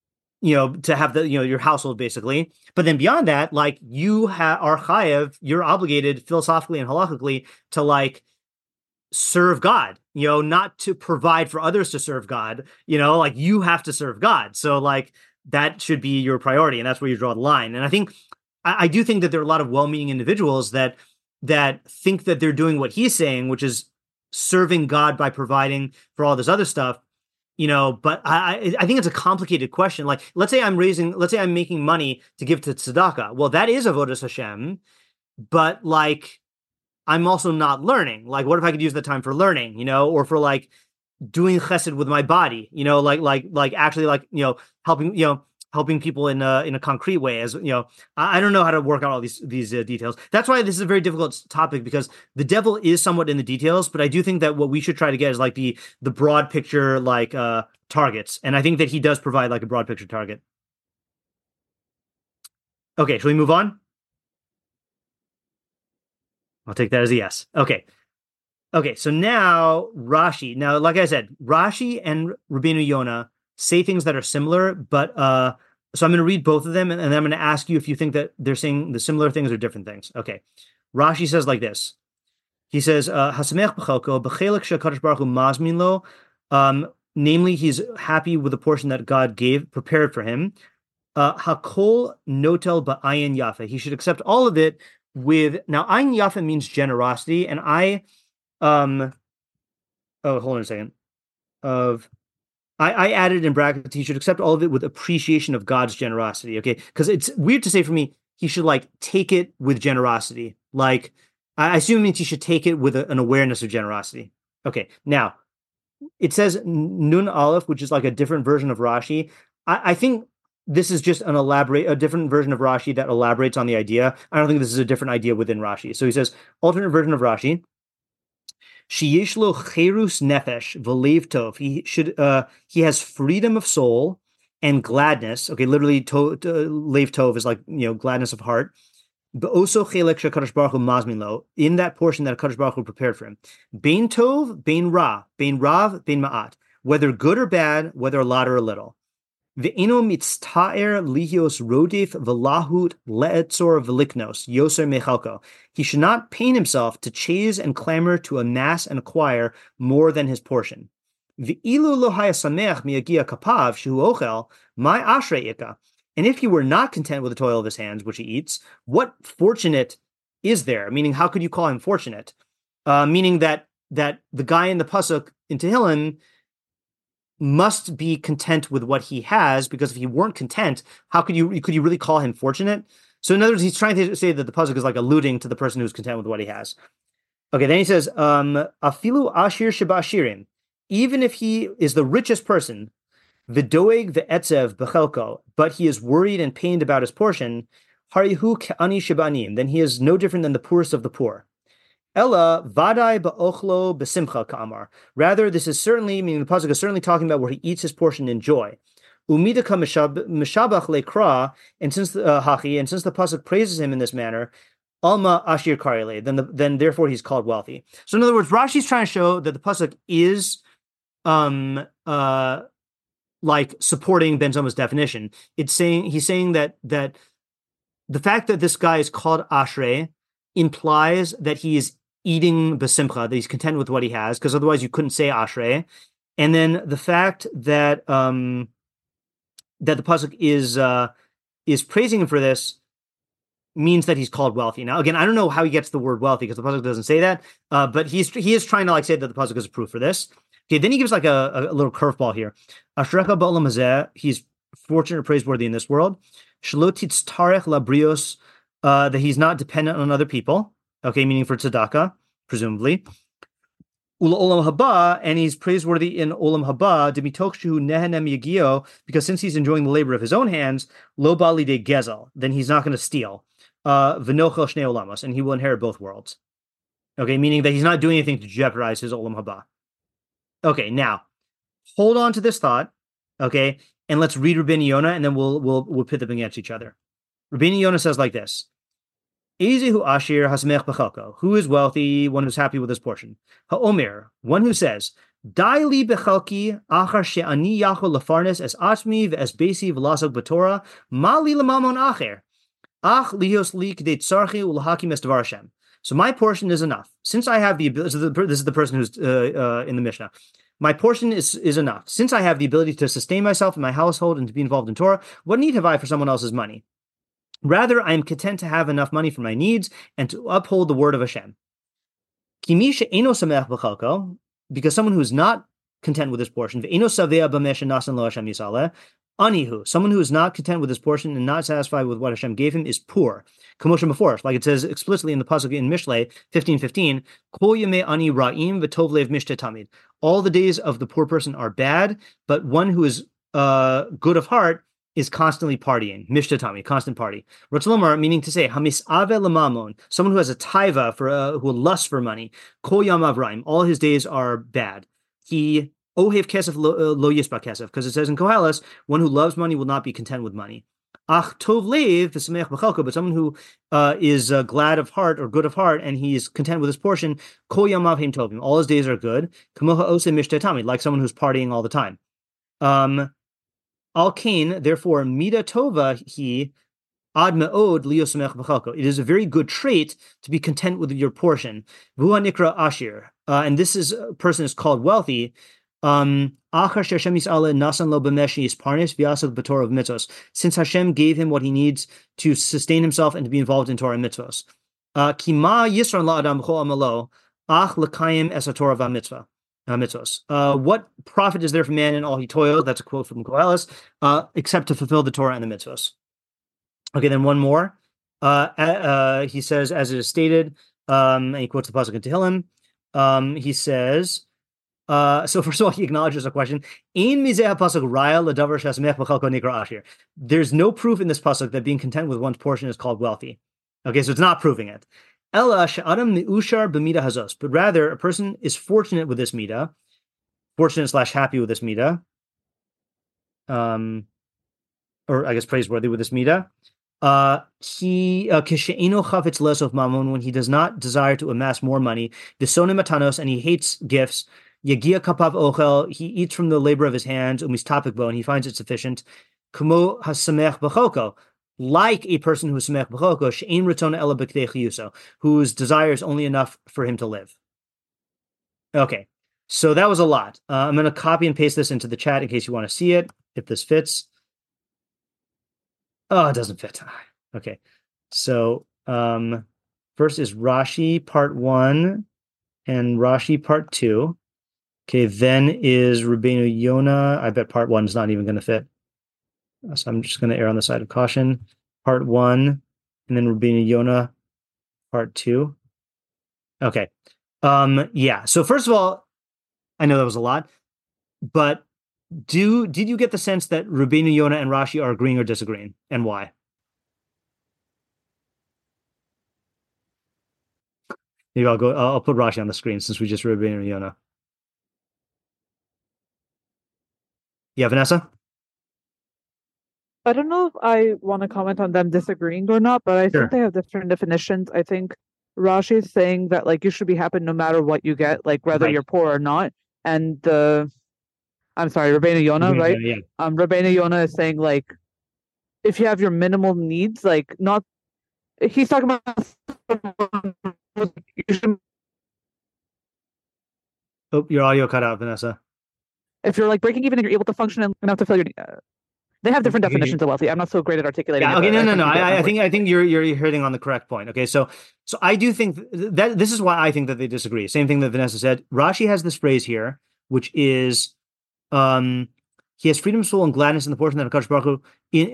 to have the, your household basically. But then beyond that, like, you are chayev, you're obligated philosophically and halakhically to like serve God, not to provide for others to serve God, like, you have to serve God. So like, that should be your priority. And that's where you draw the line. And I think, I do think that there are a lot of well-meaning individuals that think that they're doing what he's saying, which is serving God by providing for all this other stuff, but I think it's a complicated question. Like, let's say I'm making money to give to tzedakah. Well, that is avodas Hashem, but like, I'm also not learning. Like, what if I could use that time for learning, or for like doing chesed with my body, like actually like, helping people in a concrete way, as I don't know how to work out all these details. That's why this is a very difficult topic, because the devil is somewhat in the details. But I do think that what we should try to get is like the broad picture, like targets, and I think that he does provide like a broad picture target. Okay, shall we move on? I'll take that as a yes. Okay, so now Rashi. Now, like I said, Rashi and Rabbeinu Yonah say things that are similar, but so I'm going to read both of them, and then I'm going to ask you if you think that they're saying the similar things or different things. Okay. Rashi says like this. He says, Hasamech b'chalko b'chelik she'Hakadosh Baruch Hu mazmin lo, namely, he's happy with the portion that God prepared for him. Hakol notel ba'ayin yafa. He should accept all of it with, now ayin yafa means generosity, and hold on a second. I added in brackets, he should accept all of it with appreciation of God's generosity. Okay, because it's weird to say for me, he should like take it with generosity. Like, I assume it means he should take it with an awareness of generosity. Okay, now it says Nun Aleph, which is like a different version of Rashi. I think this is just a different version of Rashi that elaborates on the idea. I don't think this is a different idea within Rashi. So he says, alternate version of Rashi. Sheyeshlo cherus nefesh v'lev tov. He has freedom of soul and gladness. Okay, literally, lev tov is like, gladness of heart. Be'oso chelek she'Hakadosh Baruch Hu mazmin lo, in that portion that Hakadosh Baruch Hu prepared for him. Bein tov, bein ra, bein rav, bein ma'at. Whether good or bad, whether a lot or a little. Ve'eno mitzta'er lihios rodif v'lahut le'etzor v'liknos yoser mechalko. He should not pain himself to chase and clamor to amass and acquire more than his portion. Ve'ilu lo haya samech miyagia kapav shehu ochel my ashrei ika. And if he were not content with the toil of his hands, which he eats, what fortunate is there? Meaning, how could you call him fortunate? Meaning that the guy in the pasuk in Tehillim must be content with what he has, because if he weren't content, how could you really call him fortunate? So in other words, he's trying to say that the pasuk is like alluding to the person who's content with what he has. Okay, then he says, afilu ashir sheba ashirim, even if he is the richest person, v'doeg v'etzev b'chelko, but he is worried and pained about his portion, harihu ke'ani shebanim, then he is no different than the poorest of the poor. Ella vadai ba'ochlo b'simcha ka'amar. Rather, this is certainly, meaning the pasuk is certainly talking about where he eats his portion in joy. Umidaka mishabach lekra, and since the hachi, and since the pasuk praises him in this manner, alma ashir karile, then therefore he's called wealthy. So in other words, Rashi's trying to show that the pasuk is like supporting Ben Zoma's definition. He's saying that the fact that this guy is called Ashrei implies that he is eating besimcha, that he's content with what he has, because otherwise you couldn't say Ashrei. And then the fact that that the pasuk is praising him for this means that he's called wealthy. Now, again, I don't know how he gets the word wealthy because the pasuk doesn't say that, but he is trying to like say that the pasuk is a proof for this. Okay, then he gives like a little curveball here. Ashrecha ba'olam hazeh, he's fortunate or praiseworthy in this world. Shelo titztarech labrios, that he's not dependent on other people. Okay, meaning for tzedakah, presumably. Ula olam haba, and he's praiseworthy in olam haba, demitokshu nehenem yagio, because since he's enjoying the labor of his own hands, lo bali de gezel, then he's not going to steal. V'nochel shnei olamos, and he will inherit both worlds. Okay, meaning that he's not doing anything to jeopardize his olam haba. Okay, now hold on to this thought. Okay, and let's read Rabbeinu Yonah, and then we'll pit them against each other. Rabbeinu Yonah says like this: Ezehu Ashir Hasamech Bechalko, who is wealthy, one who's happy with his portion. Ha'omer, one who says, Dai li bechalki achar she'ani yachol lefarnes es atmi ve'es besi v'lasok b'torah, ma li lemamon acher, ach lios li k'dei tzarchi u'lahakim es devar Hashem. So my portion is enough. Since I have the ability, so this is the person who's in the Mishnah. My portion is enough. Since I have the ability to sustain myself and my household and to be involved in Torah, what need have I for someone else's money? Rather, I am content to have enough money for my needs and to uphold the word of Hashem. Because someone who is not content with his portion, anihu, someone who is not content with his portion and not satisfied with what Hashem gave him, is poor. Like it says explicitly in the pasuk in Mishlei 15:15, all the days of the poor person are bad, but one who is good of heart is constantly partying. Mishtatami, constant party. Rotzlomar, meaning to say, Hamisave lamamon, someone who has a taiva for who lusts for money. Kol yamav raim, all his days are bad. He ohev kesef lo yisba kesef, because it says in Koheles, one who loves money will not be content with money. Ach tov leiv v'sameach b'chalko, but someone who is glad of heart or good of heart, and he is content with his portion. Kol yamav heim tovim, all his days are good. Kamoha ose mishtatami, like someone who's partying all the time. Al kain, therefore, mida tova he ad me'od liyosamech b'chalko. It is a very good trait to be content with your portion. V'hu nikra ashir, and this is a person is called wealthy. Since Hashem gave him what he needs to sustain himself and to be involved in Torah and mitzvos. What profit is there for man in all he toiled? That's a quote from Koheles, except to fulfill the Torah and the mitzvos. Okay, then one more. He says, as it is stated, and he quotes the pasuk in Tehillim. He says, so first of all, he acknowledges a question. There's no proof in this pasuk that being content with one's portion is called wealthy. Okay, so it's not proving it. But rather, a person is fortunate with this midah, fortunate/happy with this midah, or I guess praiseworthy with this midah. When he does not desire to amass more money, and he hates gifts. Yagia kapav ochel, he eats from the labor of his hands, umistapikbo, and he finds it sufficient. Kumo hasamech b'choko, like a person who is samech b'choko, she'ein ratzon ela b'kdei chiyuso, whose desire is only enough for him to live. Okay, so that was a lot. I'm going to copy and paste this into the chat in case you want to see it, if this fits. Oh, it doesn't fit. Okay, so first is Rashi part 1 and Rashi part 2. Okay, then is Rabbeinu Yonah. I bet part 1 is not even going to fit. So I'm just going to err on the side of caution. Part 1, and then Rabbeinu Yonah, part 2. Okay. Yeah. So first of all, I know that was a lot, but did you get the sense that Rabbeinu Yonah and Rashi are agreeing or disagreeing, and why? Maybe I'll put Rashi on the screen since we just read Rabbeinu Yonah. Yeah, Vanessa? I don't know if I want to comment on them disagreeing or not, but I Sure. think they have different definitions. I think Rashi is saying that like you should be happy no matter what you get, like whether Right. you're poor or not. And I'm sorry, Rabbeinu Yonah, right? Yeah. Rabbeinu Yonah is saying like if you have your minimal needs, like not he's talking about you should, Oh, your audio cut out, Vanessa. if you're like breaking even and you're able to function enough to fill your they have different Okay. definitions of wealthy. I'm not so great at articulating Yeah. it. Okay. but No. you get my I point. think you're hitting on the correct point. Okay. So I do think that this is why I think that they disagree. Same thing that Vanessa said. Rashi has this phrase here, which is, he has freedom of soul and gladness in the portion that Hakadosh Baruch Hu,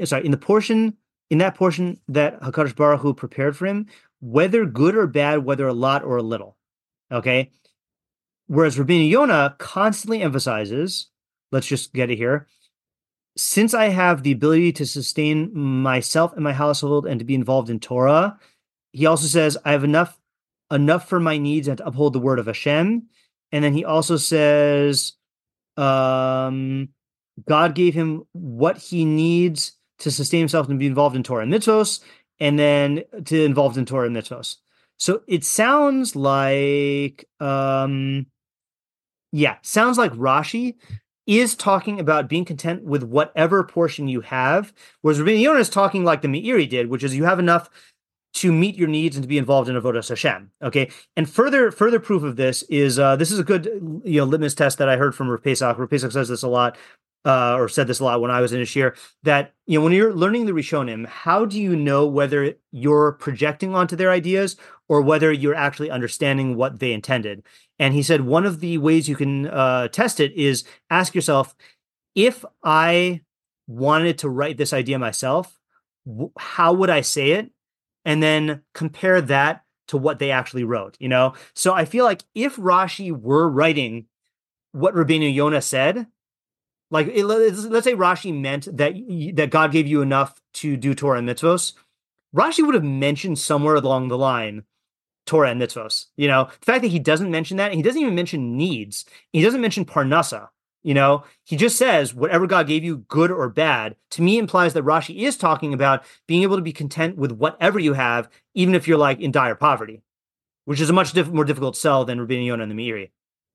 in that portion that Hakadosh Baruch Hu prepared for him, whether good or bad, whether a lot or a little. Okay. Whereas Rabbeinu Yonah constantly emphasizes, let's just get it here. Since I have the ability to sustain myself and my household and to be involved in Torah, he also says I have enough for my needs and to uphold the word of Hashem. And then he also says, God gave him what he needs to sustain himself and be involved in Torah and mitzvos, and then to involved in Torah and mitzvos. So it sounds like, sounds like Rashi is talking about being content with whatever portion you have, whereas Rabbeinu Yonah is talking like the Meiri did, which is you have enough to meet your needs and to be involved in Avodas Hashem. Okay, and further proof of this is a good litmus test that I heard from Rav Pesach. Rav Pesach says this a lot, or said this a lot when I was in Ashir. That when you're learning the Rishonim, how do you know whether you're projecting onto their ideas or whether you're actually understanding what they intended? And he said one of the ways you can test it is ask yourself, if I wanted to write this idea myself, how would I say it? And then compare that to what they actually wrote, So I feel like if Rashi were writing what Rabbeinu Yonah said, like let's say Rashi meant that God gave you enough to do Torah and mitzvos, Rashi would have mentioned somewhere along the line Torah and mitzvos. The fact that he doesn't mention that, and he doesn't even mention needs. He doesn't mention parnasa. He just says whatever God gave you, good or bad, to me implies that Rashi is talking about being able to be content with whatever you have, even if you're like in dire poverty, which is a much more difficult sell than Rabbeinu Yonah and the Meiri.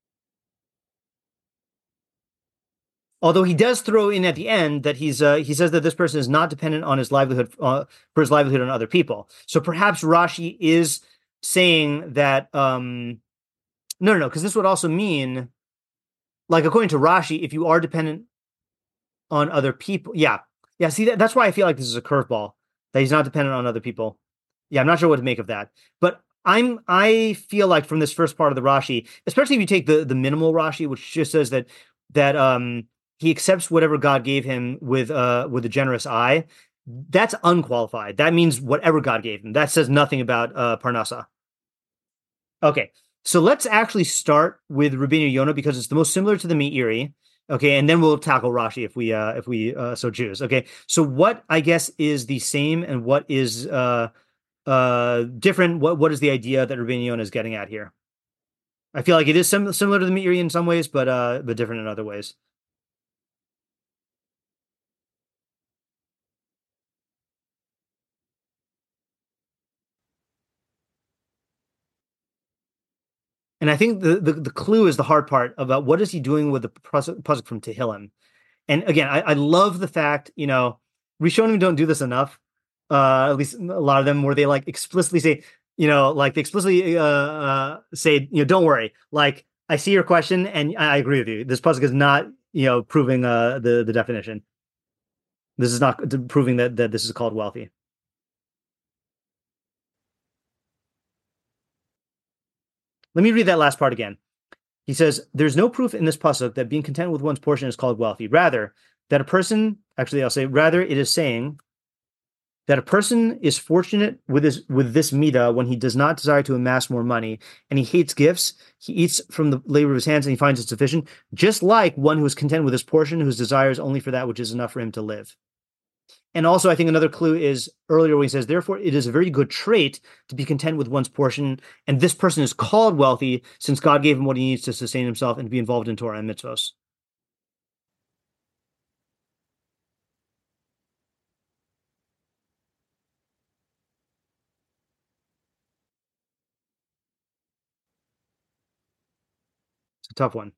Although he does throw in at the end that he says that this person is not dependent on his livelihood for his livelihood on other people. So perhaps Rashi is saying that no, because this would also mean, like according to Rashi, if you are dependent on other people, see that's why I feel like this is a curveball, that he's not dependent on other people. I'm not sure what to make of that, but I feel like from this first part of the Rashi, especially if you take the minimal Rashi, which just says that he accepts whatever God gave him with a generous eye, that's unqualified. That means whatever God gave him. That says nothing about parnasa. Okay, so let's actually start with Rabbeinu Yonah because it's the most similar to the Meiri. Okay, and then we'll tackle Rashi if we so choose. Okay, so what I guess is the same and what is different? What is the idea that Rabbeinu Yonah is getting at here? I feel like it is similar to the Meiri in some ways, but different in other ways. And I think the clue is the hard part about what is he doing with the pasuk from Tehillim. And again, I love the fact, Rishonim don't do this enough. At least a lot of them, where they like explicitly say, say, don't worry. Like, I see your question and I agree with you. This pasuk is not, proving the definition. This is not proving that this is called wealthy. Let me read that last part again. He says, there's no proof in this pasuk that being content with one's portion is called wealthy. Rather, that a person, actually, I'll say, rather, it is saying that a person is fortunate with this midah when he does not desire to amass more money, and he hates gifts. He eats from the labor of his hands, and he finds it sufficient, just like one who is content with his portion, whose desire is only for that which is enough for him to live. And also, I think another clue is earlier when he says, therefore, it is a very good trait to be content with one's portion. And this person is called wealthy since God gave him what he needs to sustain himself and to be involved in Torah and mitzvos. tough one.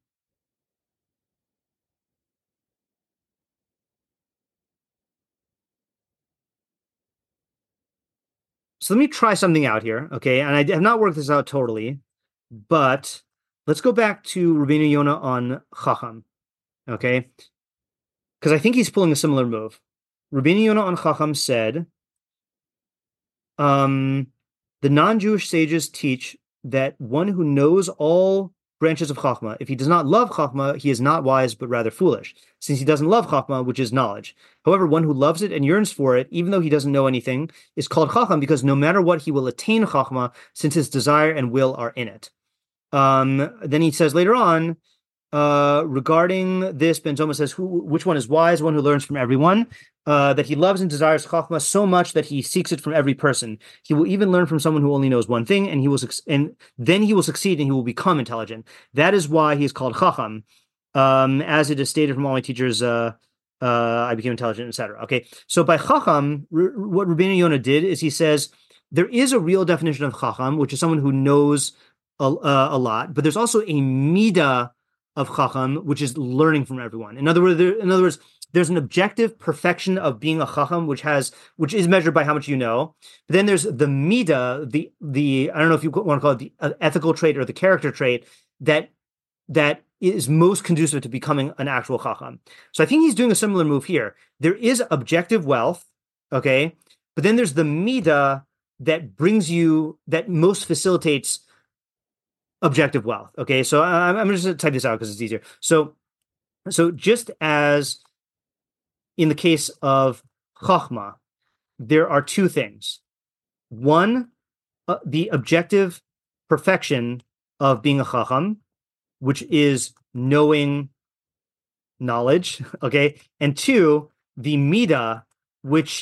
So let me try something out here, okay? And I have not worked this out totally, but let's go back to Rabbeinu Yonah on Chacham, okay? Because I think he's pulling a similar move. Rabbeinu Yonah on Chacham said, the non-Jewish sages teach that one who knows all branches of Chachma, if he does not love Chachma, he is not wise, but rather foolish, since he doesn't love Chachma, which is knowledge. However, one who loves it and yearns for it, even though he doesn't know anything, is called Chacham, because no matter what, he will attain Chachma, since his desire and will are in it. Then he says later on, regarding this, Ben Zoma says, which one is wise? One who learns from everyone, that he loves and desires Chachma so much that he seeks it from every person. He will even learn from someone who only knows one thing, and then he will succeed and he will become intelligent. That is why he is called Chacham, as it is stated from all my teachers. I became intelligent, etc. Okay, so by Chacham, what Rabbeinu Yonah did is he says there is a real definition of Chacham, which is someone who knows a lot, but there's also a midah of Chacham, which is learning from everyone. In other words, there's an objective perfection of being a Chacham, which is measured by how much you know. But then there's the midah, the I don't know if you want to call it the ethical trait or the character trait that is most conducive to becoming an actual Chacham. So I think he's doing a similar move here. There is objective wealth, okay, but then there's the midah that most facilitates objective wealth. Okay, so I'm just going to type this out because it's easier. So just as in the case of Chachma, there are two things. One, the objective perfection of being a Chacham, which is knowing knowledge. Okay, and two, the midah, which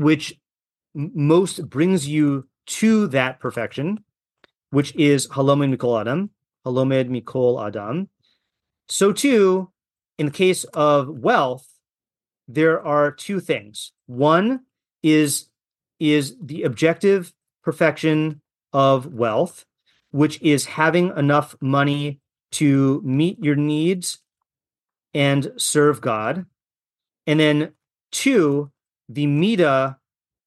most brings you to that perfection, which is Halomed Mikol Adam. So too, in the case of wealth, there are two things. One is the objective perfection of wealth, which is having enough money to meet your needs and serve God. And then two, the midah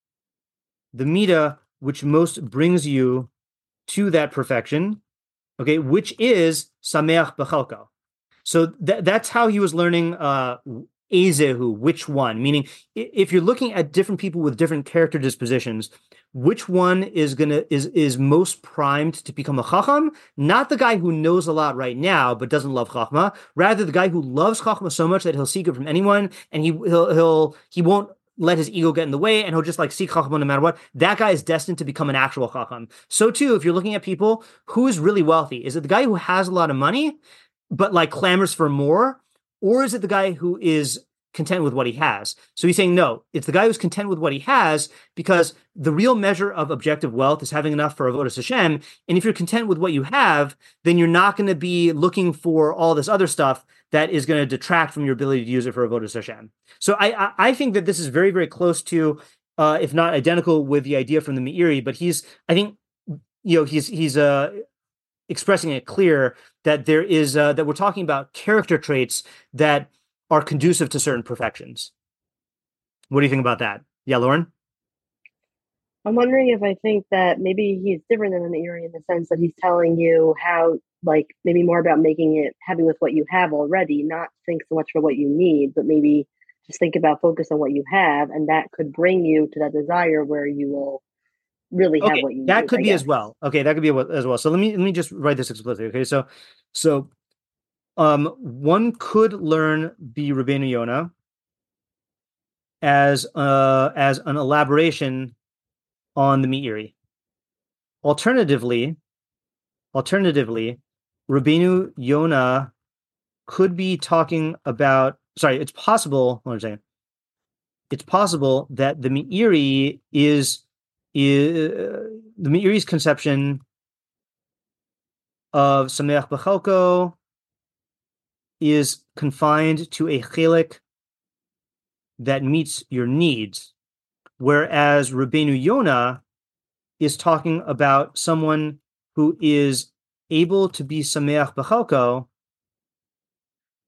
which most brings you to that perfection, okay, which is Sameach B'chalko. So that's how he was learning Ezehu, which one, meaning if you're looking at different people with different character dispositions, which one is most primed to become a Chacham? Not the guy who knows a lot right now but doesn't love Chachma, rather the guy who loves Chachma so much that he'll seek it from anyone, and he won't let his ego get in the way, and he'll just like seek Chacham no matter what. That guy is destined to become an actual Chacham. So too, if you're looking at people, who is really wealthy? Is it the guy who has a lot of money but like clamors for more? Or is it the guy who is content with what he has? So he's saying, no, it's the guy who's content with what he has, because the real measure of objective wealth is having enough for Avodas Hashem. And if you're content with what you have, then you're not going to be looking for all this other stuff that is going to detract from your ability to use it for Avodas Hashem. So I think that this is very, very close to, if not identical with the idea from the Meiri, but he's expressing it clear that there is that we're talking about character traits that are conducive to certain perfections. What do you think about that? Yeah, Lauren? I'm wondering if I think that maybe he's different than the Meiri in the sense that he's telling you how, like, maybe more about making it happy with what you have already, not think so much for what you need, but maybe just think about focus on what you have, and that could bring you to that desire where you will really have what you need. That could be as well. Okay, that could be as well. So let me just write this explicitly. Okay, so one could learn the Rabbeinu Yonah as an elaboration on the Meiri. Alternatively, Rabbeinu Yonah could be talking about. Sorry, it's possible. Hold on a second. It's possible that the Meiri is the Meiri's conception of Sameach B'chalko is confined to a chelik that meets your needs, whereas Rabbeinu Yonah is talking about someone who is able to be Sameach B'chalko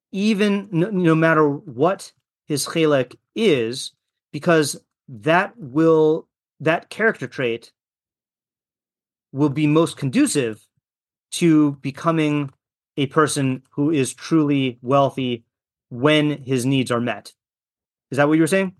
even no matter what his chelek is, because that character trait will be most conducive to becoming a person who is truly wealthy when his needs are met. Is that what you were saying?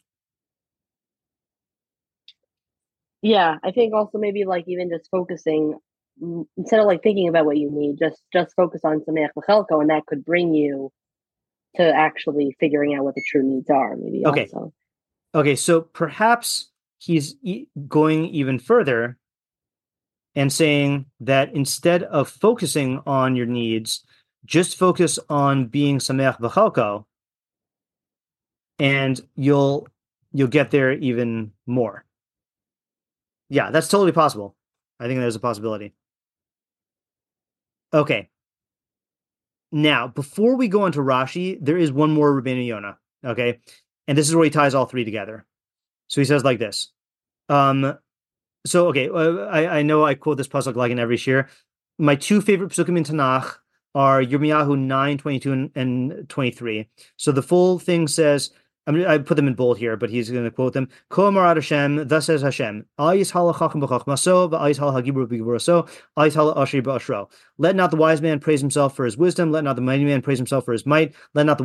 Yeah, I think also maybe like even just focusing instead of like thinking about what you need, just focus on Sameach V'chelko, and that could bring you to actually figuring out what the true needs are. Maybe Okay. also. Okay, so perhaps he's going even further and saying that instead of focusing on your needs, just focus on being Sameach V'chelko, and you'll get there even more. Yeah, that's totally possible. I think there's a possibility. Okay. Now, before we go into Rashi, there is one more Rabbeinu Yonah. Okay, and this is where he ties all three together. So he says like this. So okay, I know I quote this pasuk like in every shir. My two favorite pasukim in Tanakh are Yirmiyahu 9:22 and 23. So the full thing says, I put them in bold here, but he's going to quote them. Ko Amar Hashem, thus says Hashem, Ayis hala chacham b'chachmaso, v'ayis hala hagibur b'giburaso, ayis hala ashri b'ashro. Let not the wise man praise himself for his wisdom. Let not the mighty man praise himself for his might. Let not the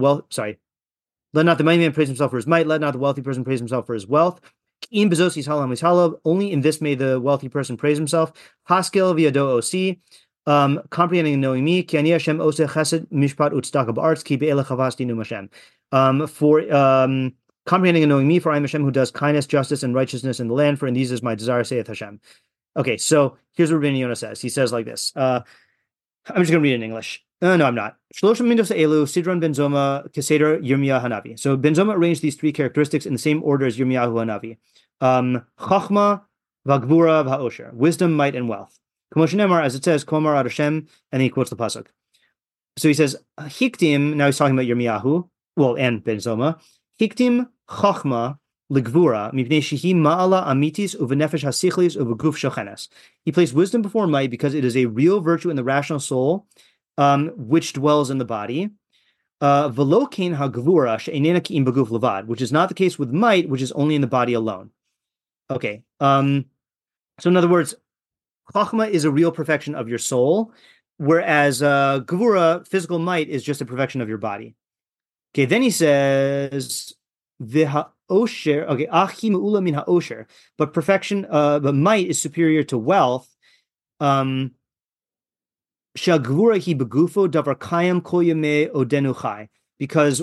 mighty man praise himself for his might. Let not the wealthy person praise himself for his wealth. Only in this may the wealthy person praise himself. Haskell v'yado osi. Comprehending and knowing me, ki ani Hashem oseh chesed mishpat utzedakah ba'aretz ki be'eleh chavasti num Hashem. For comprehending and knowing me, for I am Hashem who does kindness, justice, and righteousness in the land. For in these is my desire, saith Hashem. Okay, so here's what Rabbeinu Yonah says. He says like this. I'm just going to read it in English. No, I'm not. Shloshim midos elu Sidron ben Zoma keseder Yirmiyah Hanavi. So Ben Zoma arranged these three characteristics in the same order as Yirmiyahu Hanavi. Chachma, v'gvura, v'ha'osher. Wisdom, might, and wealth. K'moshe as it says, Komar ad Hashem, and then he quotes the pasuk. So he says, Hiktim, now he's talking about Yirmiyahu, well, and Ben Zoma. Hiktim chachma l'gvura, mipnei shehi ma'ala amitis uvenefesh hasichlis uveguf shochenes. He placed wisdom before might because it is a real virtue in the rational soul, which dwells in the body. Velokein hagvura she'einena ki'im beguf levad, which is not the case with might, which is only in the body alone. Okay. So in other words, Chachma is a real perfection of your soul, whereas Gevura, physical might, is just a perfection of your body. Okay, then he says, V'ha'osher, okay, Achi me'ula min ha'osher, but perfection, but might is superior to wealth. Sha'gevura hi begufo davar kayam kol yamei odenu chai, because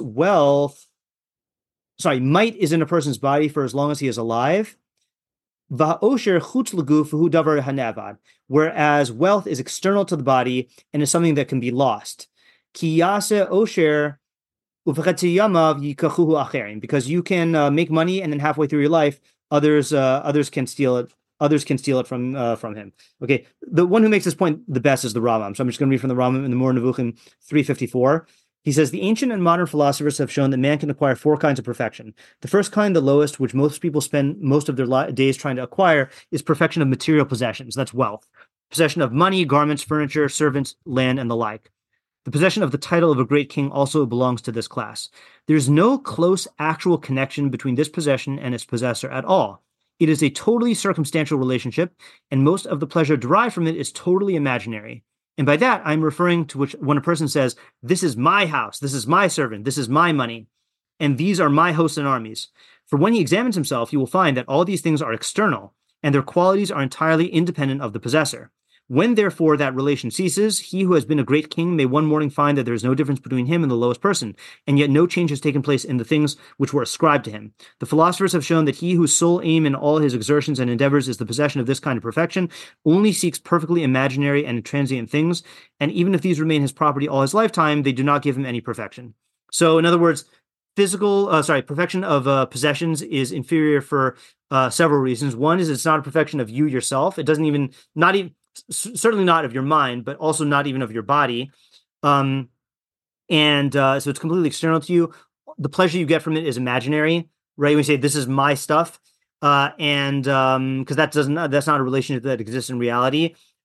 might is in a person's body for as long as he is alive. Va'osher chutz leguf hu davar hanevad, whereas wealth is external to the body and is something that can be lost. Ki yase osher uvechetzi yamav yikachuhu acherim, because you can make money and then halfway through your life, others can steal it. Others can steal it from him. Okay, the one who makes this point the best is the Rambam. So I'm just going to read from the Rambam in the Moreh Nevuchim 354. He says, the ancient and modern philosophers have shown that man can acquire four kinds of perfection. The first kind, the lowest, which most people spend most of their days trying to acquire, is perfection of material possessions. That's wealth. Possession of money, garments, furniture, servants, land, and the like. The possession of the title of a great king also belongs to this class. There's no close actual connection between this possession and its possessor at all. It is a totally circumstantial relationship, and most of the pleasure derived from it is totally imaginary. And by that, I'm referring to when a person says, this is my house, this is my servant, this is my money, and these are my hosts and armies. For when he examines himself, he will find that all these things are external, and their qualities are entirely independent of the possessor. When, therefore, that relation ceases, he who has been a great king may one morning find that there is no difference between him and the lowest person, and yet no change has taken place in the things which were ascribed to him. The philosophers have shown that he whose sole aim in all his exertions and endeavors is the possession of this kind of perfection only seeks perfectly imaginary and transient things, and even if these remain his property all his lifetime, they do not give him any perfection. So, in other words, perfection of possessions is inferior for several reasons. One is it's not a perfection of you yourself. It doesn't even, certainly not of your mind, but also not even of your body. So it's completely external to you. The pleasure you get from it is imaginary, right? We say, this is my stuff. Because that's not a relationship that exists in reality.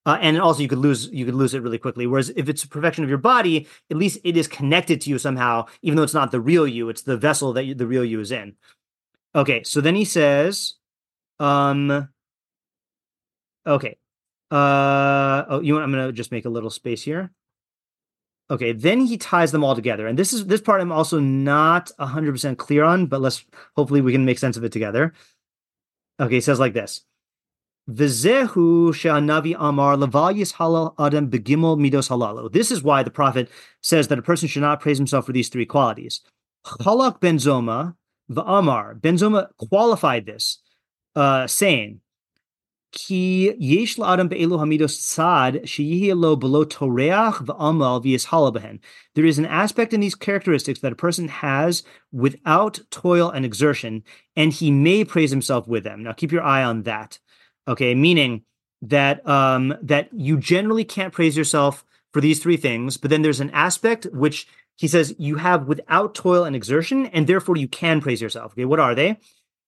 And also you could lose it really quickly. Whereas if it's a perfection of your body, at least it is connected to you somehow, even though it's not the real you, it's the vessel that the real you is in. Okay, so then he says, okay. I'm gonna just make a little space here. Okay, then he ties them all together. And this part I'm also not 100% clear on, but hopefully we can make sense of it together. Okay, he says like this. V'zehu she'anavi amar leval yishalal adam begimel midos halalu. This is why the prophet says that a person should not praise himself for these three qualities. Chalak ben Zoma v'amar. Ben Zoma qualified this, saying, Ki yesh la'adam be'elu hamidos tzad sheyihi lo below toreach v'amal v'yishala behen. There is an aspect in these characteristics that a person has without toil and exertion, and he may praise himself with them. Now keep your eye on that. Okay, meaning that that you generally can't praise yourself for these three things, but then there's an aspect which he says you have without toil and exertion, and therefore you can praise yourself. Okay, what are they?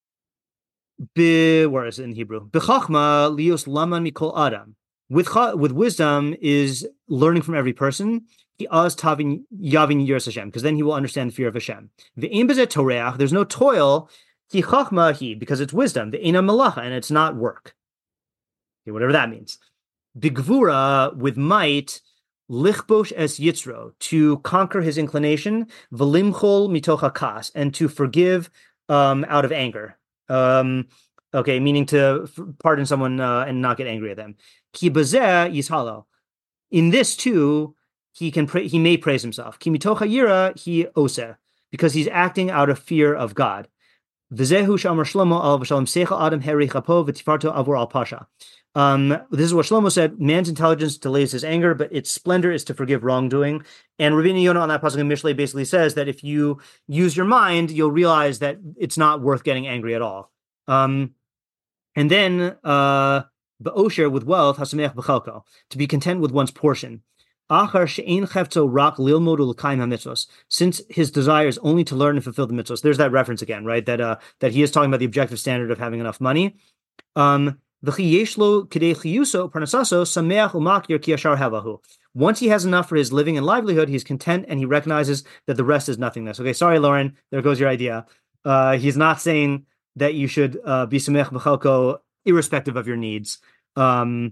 Where is it in Hebrew? B'chachma lios laman mikol adam. With wisdom is learning from every person. Because then he will understand the fear of Hashem. There's no toil. Because it's wisdom. The ena malacha, and it's not work. Okay, whatever that means. Bigvura, with might, lichbosh es yitzro, to conquer his inclination, v'limchol mitoch hakas, and to forgive out of anger. Okay, meaning to pardon someone and not get angry at them. Ki bazeh yishalo. In this too, he may praise himself. Ki mitoch hayira he oseh, because he's acting out of fear of God. V'zehu shamar Shlomo al v'shalom seichel adam heri chapo v'tifarto avur al pasha. This is what Shlomo said: man's intelligence delays his anger, but its splendor is to forgive wrongdoing. And Rabbeinu Yonah on that pasuk in Mishlei basically says that if you use your mind, you'll realize that it's not worth getting angry at all. And then ba'osher, with wealth, hasameach b'chalko, to be content with one's portion. Achar she'ein chefto rak lilmod ul'kayim hamitzvos, since his desire is only to learn and fulfill the mitzvos. There's that reference again, right? That he is talking about the objective standard of having enough money. Once he has enough for his living and livelihood, he's content and he recognizes that the rest is nothingness. Okay, sorry, Lauren. There goes your idea. He's not saying that you should be sameach b'chalko irrespective of your needs. Yeah,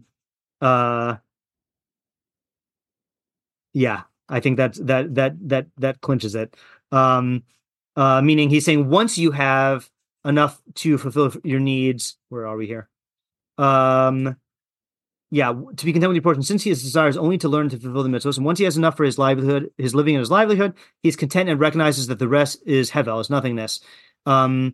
I think that clinches it. Meaning he's saying once you have enough to fulfill your needs, where are we here? To be content with your portion, since he desires only to learn to fulfill the mitzvahs, and once he has enough for his livelihood, his living and his livelihood, he's content and recognizes that the rest is hevel, is nothingness. The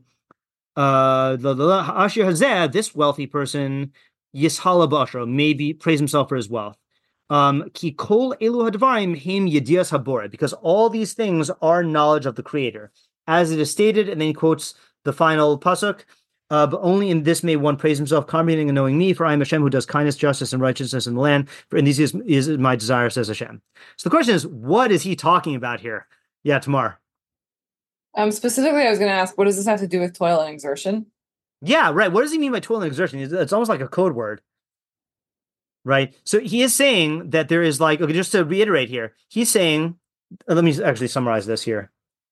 Ashir Hazeh, this wealthy person, Yishala Bashra, maybe praise himself for his wealth. Ki kol elu hadvarim him yedias habore, because all these things are knowledge of the Creator, as it is stated, and then he quotes the final pasuk. But only in this may one praise himself, comprehending and knowing me, for I am Hashem who does kindness, justice, and righteousness in the land. For in these is my desire, says Hashem. So the question is, what is he talking about here? Yeah, Tamar. Specifically, I was going to ask, what does this have to do with toil and exertion? Yeah, right. What does he mean by toil and exertion? It's almost like a code word, right? So he is saying that there is okay, just to reiterate here, he's saying, let me actually summarize this here.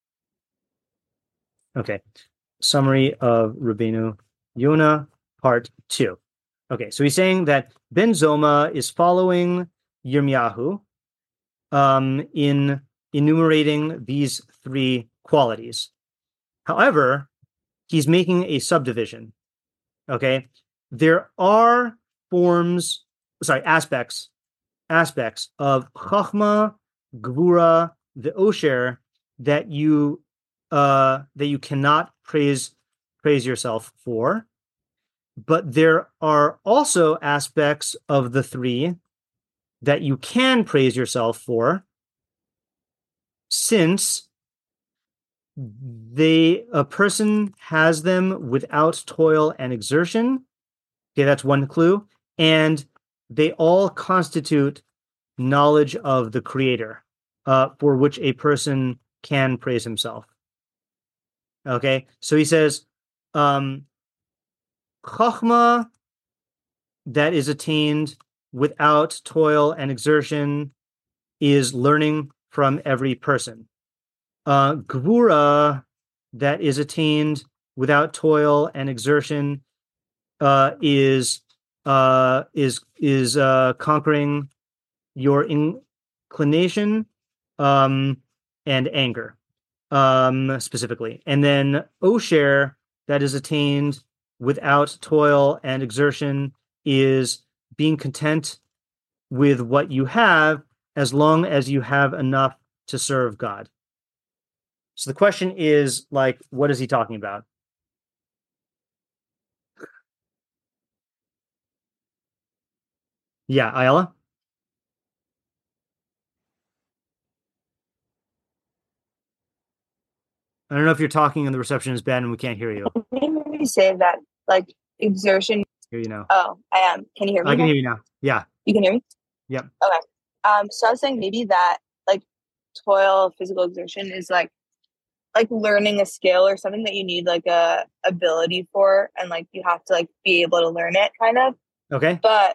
Okay. Summary of Rabbeinu Yonah, part 2. Okay, so he's saying that Ben Zoma is following Yirmiyahu in enumerating these three qualities. However, he's making a subdivision. Okay, there are aspects of Chachma, Gvura, the Osher that you cannot praise yourself for, but there are also aspects of the three that you can praise yourself for, since a person has them without toil and exertion. Okay, that's one clue, and they all constitute knowledge of the Creator, for which a person can praise himself. Okay, so he says, Chachma that is attained without toil and exertion is learning from every person. Gvura, that is attained without toil and exertion, is conquering your inclination and anger, specifically. And then Osher, that is attained without toil and exertion, is being content with what you have as long as you have enough to serve God. So the question is, like, what is he talking about? Yeah, Ayala? I don't know if you're talking and the reception is bad and we can't hear you. Maybe say that like exertion. Hear you now. Oh, I am. Can you hear me? I can hear you now. Yeah. You can hear me? Yep. Okay. So I was saying maybe that like toil, physical exertion is like learning a skill or something that you need like a ability for, and like you have to like be able to learn it, kind of. Okay. But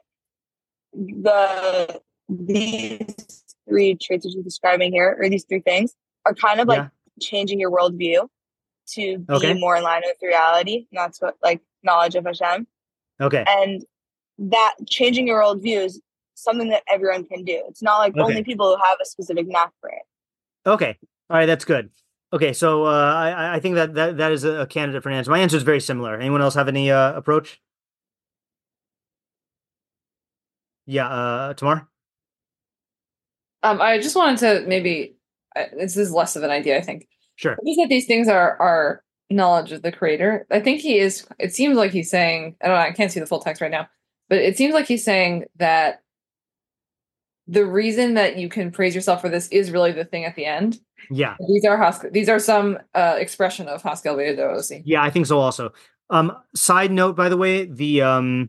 these three traits that you're describing here, or these three things, are kind of like changing your worldview to be more in line with reality. And that's what, like, knowledge of Hashem. Okay. And that changing your worldview is something that everyone can do. It's not like only people who have a specific knack for it. Okay. All right. That's good. Okay. So I think that is a candidate for an answer. My answer is very similar. Anyone else have any approach? Yeah. Tamar? I just wanted to maybe, this is less of an idea, I think. Sure. Just that these things are knowledge of the creator. I think it seems like he's saying, I don't know, I can't see the full text right now, but it seems like he's saying that the reason that you can praise yourself for this is really the thing at the end. Yeah. These are some expression of Haskell Ve'edosi. Yeah, I think so also. Side note, by the way, the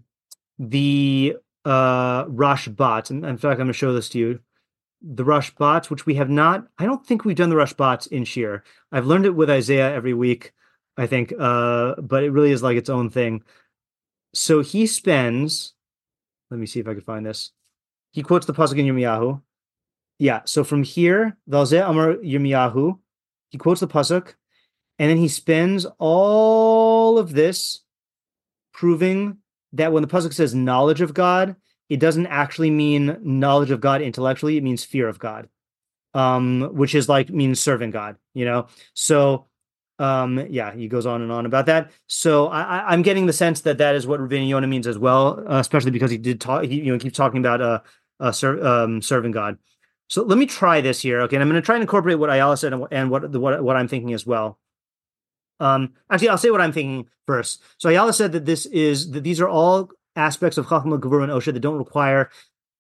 Rashbat, and in fact, I'm going to show this to you. The Rashbat, which we have not, I don't think we've done the Rashbat in Shir. I've learned it with Isaiah every week, I think, but it really is like its own thing. So he spends, let me see if I can find this. He quotes the pasuk in Yirmiyahu. Yeah, so from here, Valzeh Amar Yirmiyahu, he quotes the pasuk, and then he spends all of this proving that when the pasuk says knowledge of God, it doesn't actually mean knowledge of God intellectually. It means fear of God, which is like means serving God, you know? So, yeah, he goes on and on about that. So I'm getting the sense that is what Rabbeinu Yonah means as well, especially because he did talk, he keeps talking about serving God. So let me try this here. Okay. And I'm going to try and incorporate what Ayala said and what I'm thinking as well. Actually, I'll say what I'm thinking first. So Ayala said that these are all aspects of Chachma, Gevurah, and Osher that don't require.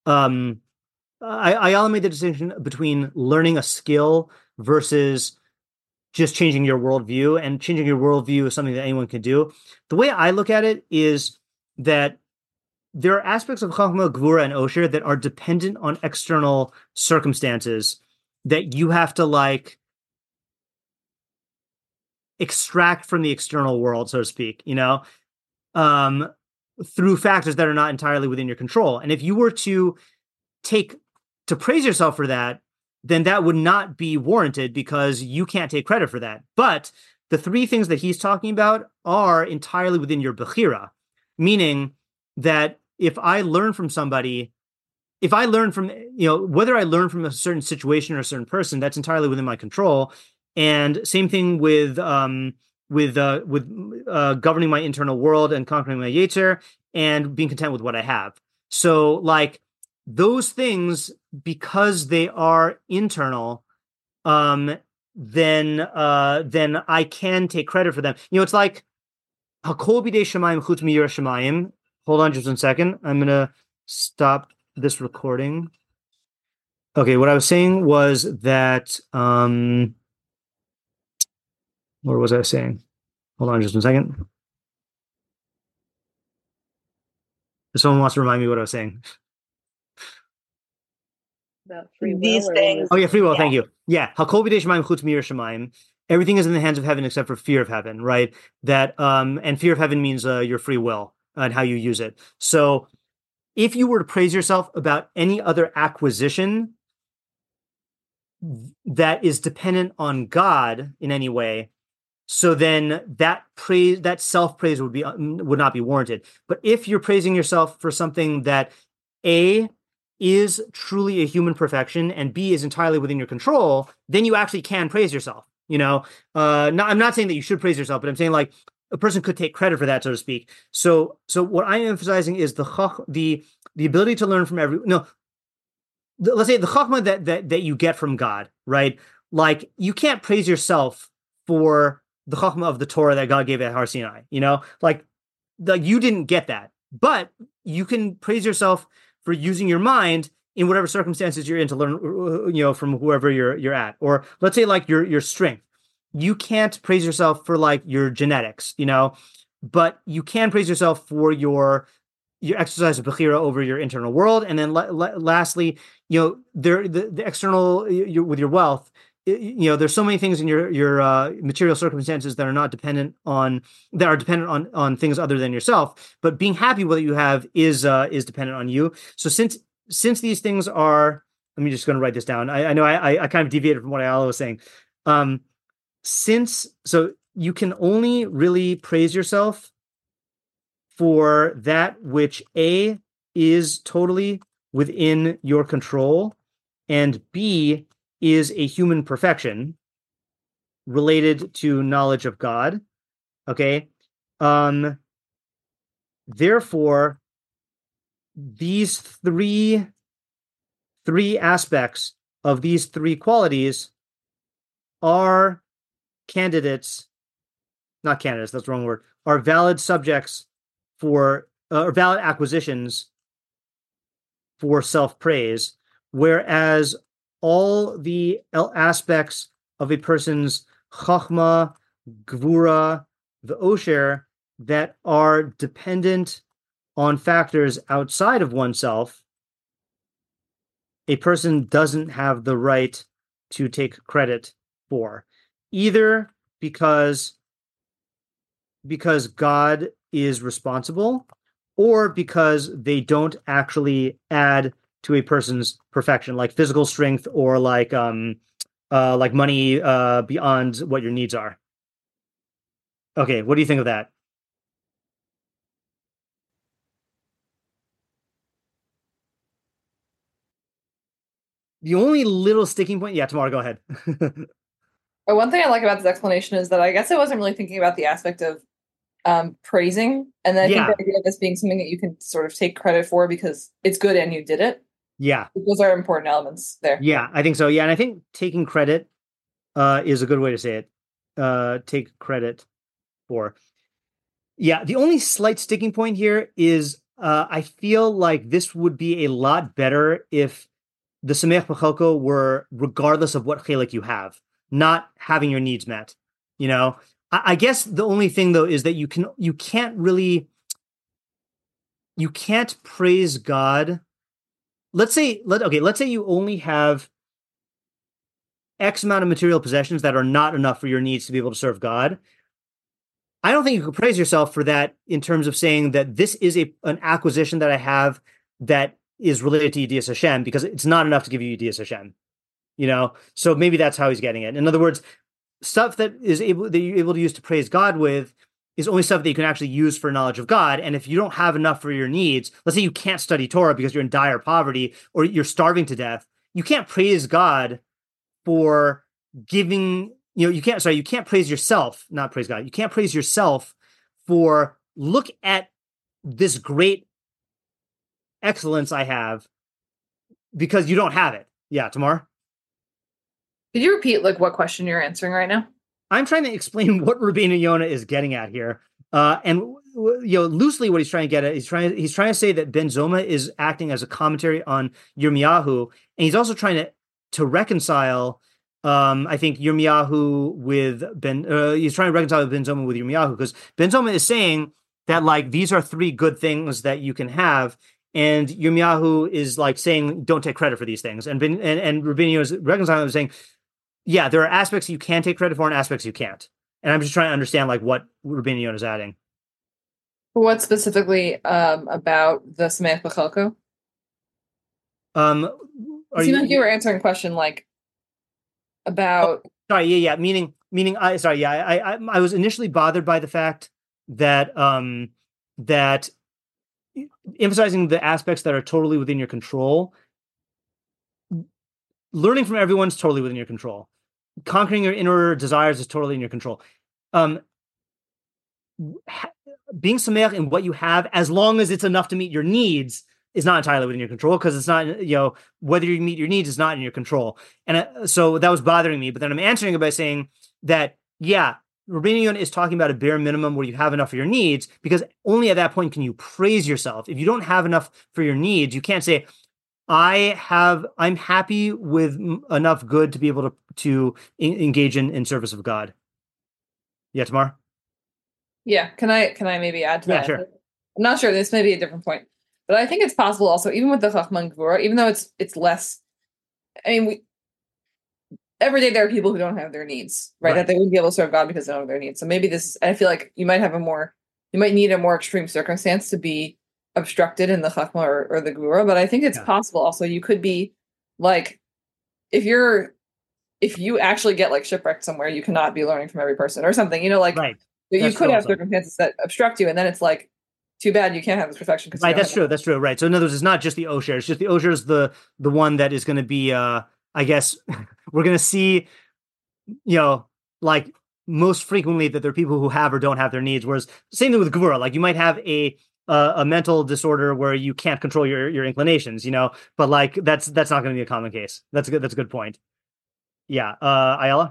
Ayala made the distinction between learning a skill versus just changing your worldview, and changing your worldview is something that anyone can do. The way I look at it is that there are aspects of Chachma, Gevurah, and Osher that are dependent on external circumstances that you have to like extract from the external world, so to speak, you know, through factors that are not entirely within your control. And if you were to praise yourself for that, then that would not be warranted because you can't take credit for that. But the three things that he's talking about are entirely within your bechira, meaning that if I learn from somebody, if I learn from, whether I learn from a certain situation or a certain person, that's entirely within my control. And same thing with governing my internal world and conquering my yetzer and being content with what I have. So like those things, because they are internal, then I can take credit for them. It's like Hakol bidei shamayim chutz miyirah shamayim. Hold on just 1 second. I'm gonna stop this recording. Okay, what I was saying was that what was I saying? Hold on just 1 second. If someone wants to remind me what I was saying. About free will. These things. Oh yeah, free will. Yeah. Thank you. Yeah, Hakol bidei shamayim chutz miyirah shamayim. Everything is in the hands of heaven except for fear of heaven, right? That and fear of heaven means your free will and how you use it. So if you were to praise yourself about any other acquisition that is dependent on God in any way, so then that praise, that self-praise would not be warranted. But if you're praising yourself for something that A, is truly a human perfection, and B, is entirely within your control, then you actually can praise yourself. I'm not saying that you should praise yourself, but I'm saying like a person could take credit for that, so to speak. So what I'm emphasizing is the ability to learn from let's say the chachma that you get from God, right? Like you can't praise yourself for the chachma of the Torah that God gave at Har Sinai, like you didn't get that, but you can praise yourself for using your mind in whatever circumstances you're in to learn, from whoever you're at. Or let's say like your strength. You can't praise yourself for like your genetics, but you can praise yourself for your exercise of bechira over your internal world. And then lastly, the external with your wealth, there's so many things in your material circumstances that are dependent on things other than yourself. But being happy with what you have is dependent on you. So since these things are, let me just going to write this down. I know I kind of deviated from what I was saying. So you can only really praise yourself for that which A, is totally within your control, and B, is a human perfection related to knowledge of God. Okay. Therefore, these three aspects of these three qualities are not candidates, that's the wrong word, are valid subjects for, or valid acquisitions for self-praise, whereas all the aspects of a person's chachma, gvura, the osher, that are dependent on factors outside of oneself, a person doesn't have the right to take credit for, either because God is responsible, or because they don't actually add to a person's perfection, like physical strength or like money beyond what your needs are. Okay, what do you think of that? The only little sticking point, Tamara, go ahead. One thing I like about this explanation is that I guess I wasn't really thinking about the aspect of praising, and then I think the idea of this being something that you can sort of take credit for because it's good and you did it. Yeah, those are important elements there. Yeah, I think so. Yeah, and I think taking credit is a good way to say it. Take credit for. Yeah, the only slight sticking point here is I feel like this would be a lot better if the Sameach B'Chelko were regardless of what chelik you have, not having your needs met. I guess the only thing though is that you can't praise God. Let's say you only have X amount of material possessions that are not enough for your needs to be able to serve God. I don't think you could praise yourself for that in terms of saying that this is an acquisition that I have that is related to Yedias Hashem, because it's not enough to give you Yedias Hashem. So maybe that's how he's getting it. In other words, stuff that you're able to use to praise God with is only stuff that you can actually use for knowledge of God. And if you don't have enough for your needs, let's say you can't study Torah because you're in dire poverty or you're starving to death, you can't praise God for giving, you can't praise yourself, not praise God. You can't praise yourself for, look at this great excellence I have, because you don't have it. Yeah, Tamar? Could you repeat what question you're answering right now? I'm trying to explain what Rabbeinu Yonah is getting at here. And loosely what he's trying to get at, he's trying to say that Ben Zoma is acting as a commentary on Yirmiyahu, and he's also trying to reconcile I think Yirmiyahu with he's trying to reconcile Ben Zoma with Yirmiyahu, because Ben Zoma is saying that these are three good things that you can have, and Yirmiyahu is saying don't take credit for these things, and Rabbeinu Yonah is reconciling, saying, yeah, there are aspects you can take credit for and aspects you can't. And I'm just trying to understand what Rabbeinu Yonah is adding. What specifically about the Sameach B'Chalko? It seemed like you were answering a question like about. Sorry, yeah. Meaning, I was initially bothered by the fact that that emphasizing the aspects that are totally within your control. Learning from everyone's totally within your control. Conquering your inner desires is totally in your control. Being sameach in what you have, as long as it's enough to meet your needs, is not entirely within your control, because it's not, whether you meet your needs is not in your control. And so that was bothering me. But then I'm answering it by saying that, yeah, Rabbeinu Yonah is talking about a bare minimum where you have enough for your needs, because only at that point can you praise yourself. If you don't have enough for your needs, you can't say, I'm happy with enough good to be able to engage in service of God. Yeah, Tamar? Yeah, can I maybe add to that? Sure. I'm not sure. This may be a different point, but I think it's possible also, even with the Chachma and Gvura, even though it's less. I mean, every day there are people who don't have their needs, right? That they wouldn't be able to serve God because they don't have their needs. So maybe I feel like you might need a more extreme circumstance to be obstructed in the Chachma or the Gvura, but I think it's possible also. You could be like, if you actually get like shipwrecked somewhere, you cannot be learning from every person or something, you could have circumstances that obstruct you, and then it's like, too bad you can't have this perfection. Right, that's true. Right. So in other words, it's not just the Osher. It's just the Osher is the one that is going to be, I guess, we're going to see, like most frequently that there are people who have or don't have their needs. Whereas same thing with Gvura. Like you might have a mental disorder where you can't control your inclinations, but like that's not going to be a common case. That's a good point. Yeah. Ayala?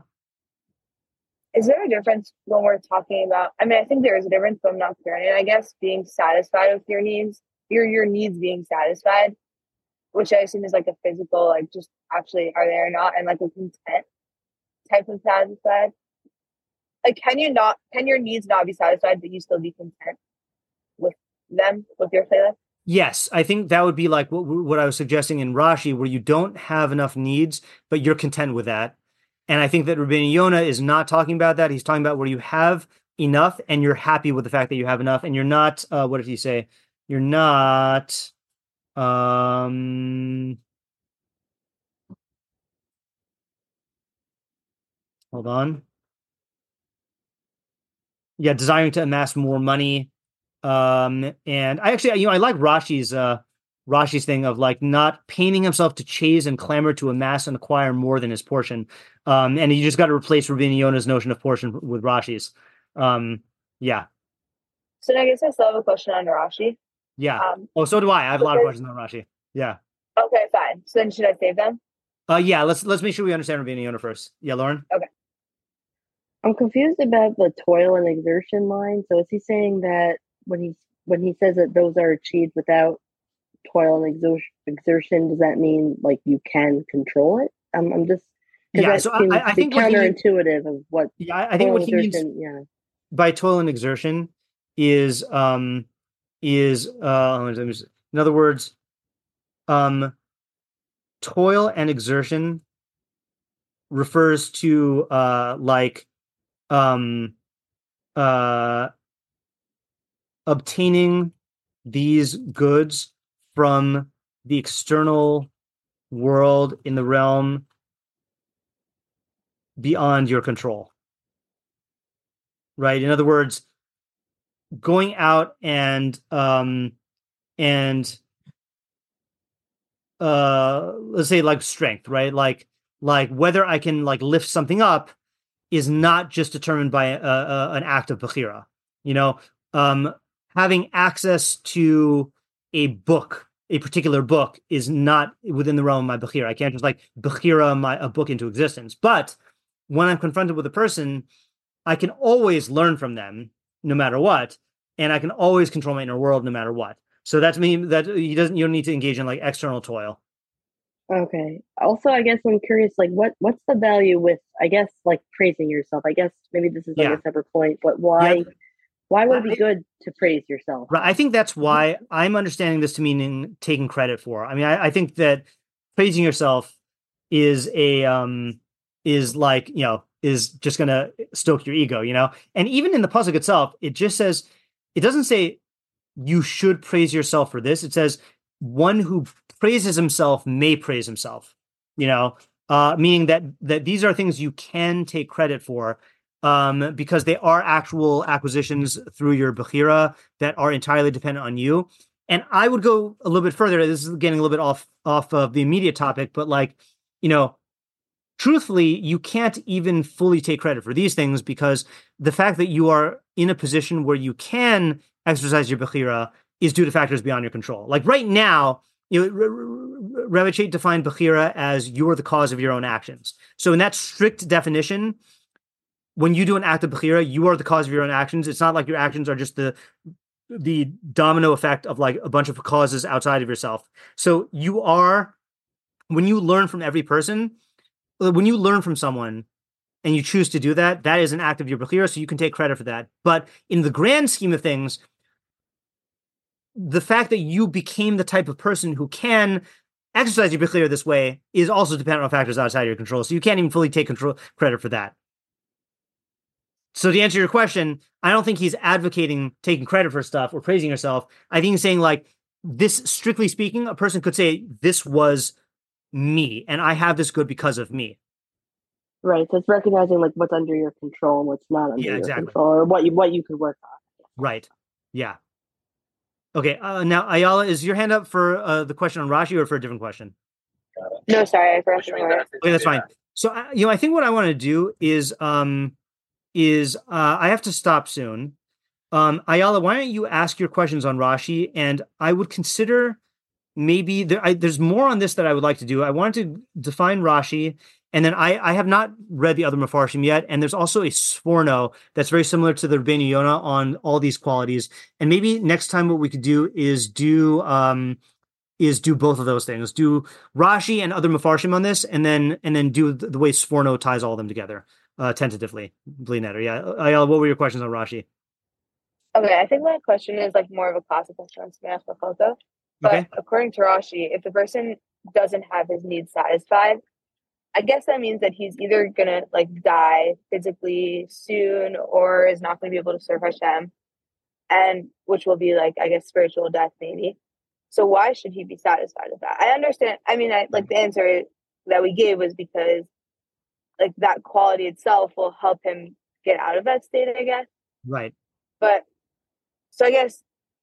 Is there a difference when we're talking about, I mean, I think there is a difference, but I'm not clear on it. I guess being satisfied with your needs, your needs being satisfied, which I assume is like a physical, like just actually are they or not, and like a content type of satisfied. Like, can your needs not be satisfied, but you still be content with them, with your playlist? Yes, I think that would be like what I was suggesting in Rashi, where you don't have enough needs, but you're content with that. And I think that Rabbeinu Yonah is not talking about that. He's talking about where you have enough and you're happy with the fact that you have enough, and you're not, what did he say? You're not, hold on. Yeah, desiring to amass more money. And I actually, I like Rashi's thing of like not painting himself to chase and clamor to amass and acquire more than his portion. And you just got to replace Rabbeinu Yonah's notion of portion with Rashi's. Yeah. So I guess I still have a question on Rashi. Yeah. So do I. I have a lot of questions on Rashi. Yeah. Okay, fine. So then should I save them? Yeah. Let's make sure we understand Rabbeinu Yonah first. Yeah, Lauren? Okay. I'm confused about the toil and exertion line. So is he saying that when he says that those are achieved without toil and exertion, does that mean like you can control it? I'm just, yeah. So I think counterintuitive of what. Yeah, I think what he means by toil and exertion is in other words, toil and exertion refers to obtaining these goods from the external world in the realm beyond your control. Right? In other words, going out and let's say like strength, right? Like whether I can like lift something up is not just determined by an act of bechira. Having access to a particular book is not within the realm of my bechira. I can't just like bechira a book into existence. But when I'm confronted with a person, I can always learn from them no matter what, and I can always control my inner world no matter what. So that's me. That you don't need to engage in like external toil. Okay. Also, I guess I'm curious, like what's the value with, I guess, like praising yourself? I guess maybe this is like a separate point, but why? Yeah. Why would it be good to praise yourself? Right. I think that's why I'm understanding this to mean taking credit for. I mean, I think that praising yourself is is just going to stoke your ego, And even in the pasuk itself, it just says, it doesn't say you should praise yourself for this. It says, one who praises himself may praise himself, meaning that these are things you can take credit for, because they are actual acquisitions through your Bechira that are entirely dependent on you. And I would go a little bit further. This is getting a little bit off of the immediate topic, but truthfully, you can't even fully take credit for these things, because the fact that you are in a position where you can exercise your Bechira is due to factors beyond your control. Like right now, Rebbe Chait defined Bechira as you're the cause of your own actions. So in that strict definition, when you do an act of Bechira, you are the cause of your own actions. It's not like your actions are just the domino effect of like a bunch of causes outside of yourself. So you are, when you learn from every person, when you learn from someone and you choose to do that, that is an act of your Bechira, so you can take credit for that. But in the grand scheme of things, the fact that you became the type of person who can exercise your Bechira this way is also dependent on factors outside of your control, so you can't even fully take credit for that. So to answer your question, I don't think he's advocating taking credit for stuff or praising yourself. I think he's saying, like, this, strictly speaking, a person could say, this was me, and I have this good because of me. Right. So it's recognizing like what's under your control and what's not under your control, or what you could work on. Right. Yeah. Okay. Now, Ayala, is your hand up for the question on Rashi or for a different question? No, sorry, I forgot to write. Okay, that's fine. So, I think what I want to do is I have to stop soon. Ayala, why don't you ask your questions on Rashi, and I would consider maybe there's more on this that I would like to do. I wanted to define Rashi, and then I have not read the other Mefarshim yet, and there's also a Sforno that's very similar to the Rabbeinu Yonah on all these qualities. And maybe next time what we could do is do both of those things. Do Rashi and other Mefarshim on this, and then do the way Sforno ties all of them together, tentatively. Bleednetter. Yeah. Ayala, what were your questions on Rashi? Okay, I think my question is like more of a classic question on Sameach B'Chalko. But according to Rashi, if the person doesn't have his needs satisfied, I guess that means that he's either gonna like die physically soon, or is not gonna be able to serve Hashem, and which will be like, I guess, spiritual death maybe. So why should he be satisfied with that? I understand. I mean, like the answer that we gave was because like that quality itself will help him get out of that state, I guess. Right. But so I guess.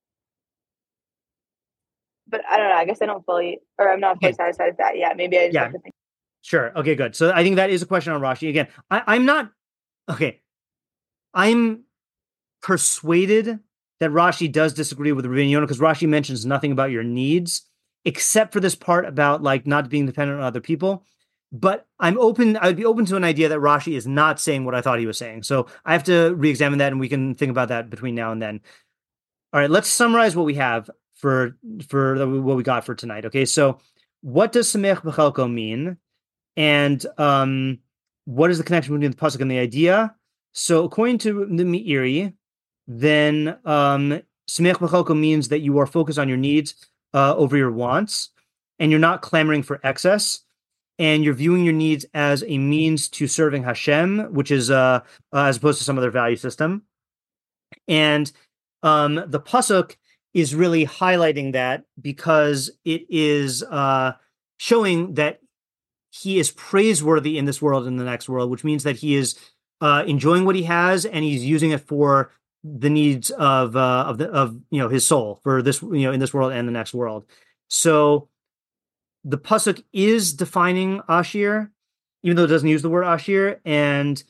But I don't know. I guess I don't fully, or I'm not fully satisfied with that yet. Maybe I just have to think. Sure. Okay, good. So I think that is a question on Rashi. Again, I'm not, okay. I'm persuaded that Rashi does disagree with Rabbeinu Yonah, because Rashi mentions nothing about your needs, except for this part about like not being dependent on other people. But I would be open to an idea that Rashi is not saying what I thought he was saying. So I have to re-examine that, and we can think about that between now and then. All right, let's summarize what we have for what we got for tonight. Okay, so what does Sameach B'Chalko mean? And what is the connection between the pasuk and the idea? So according to the Meiri, then Sameach B'Chalko means that you are focused on your needs over your wants, and you're not clamoring for excess, and you're viewing your needs as a means to serving Hashem, which is as opposed to some other value system. And the pasuk is really highlighting that, because it is showing that he is praiseworthy in this world and the next world, which means that he is enjoying what he has, and he's using it for the needs of his soul, for this, in this world and the next world. So the pasuk is defining Ashir, even though it doesn't use the word Ashir, and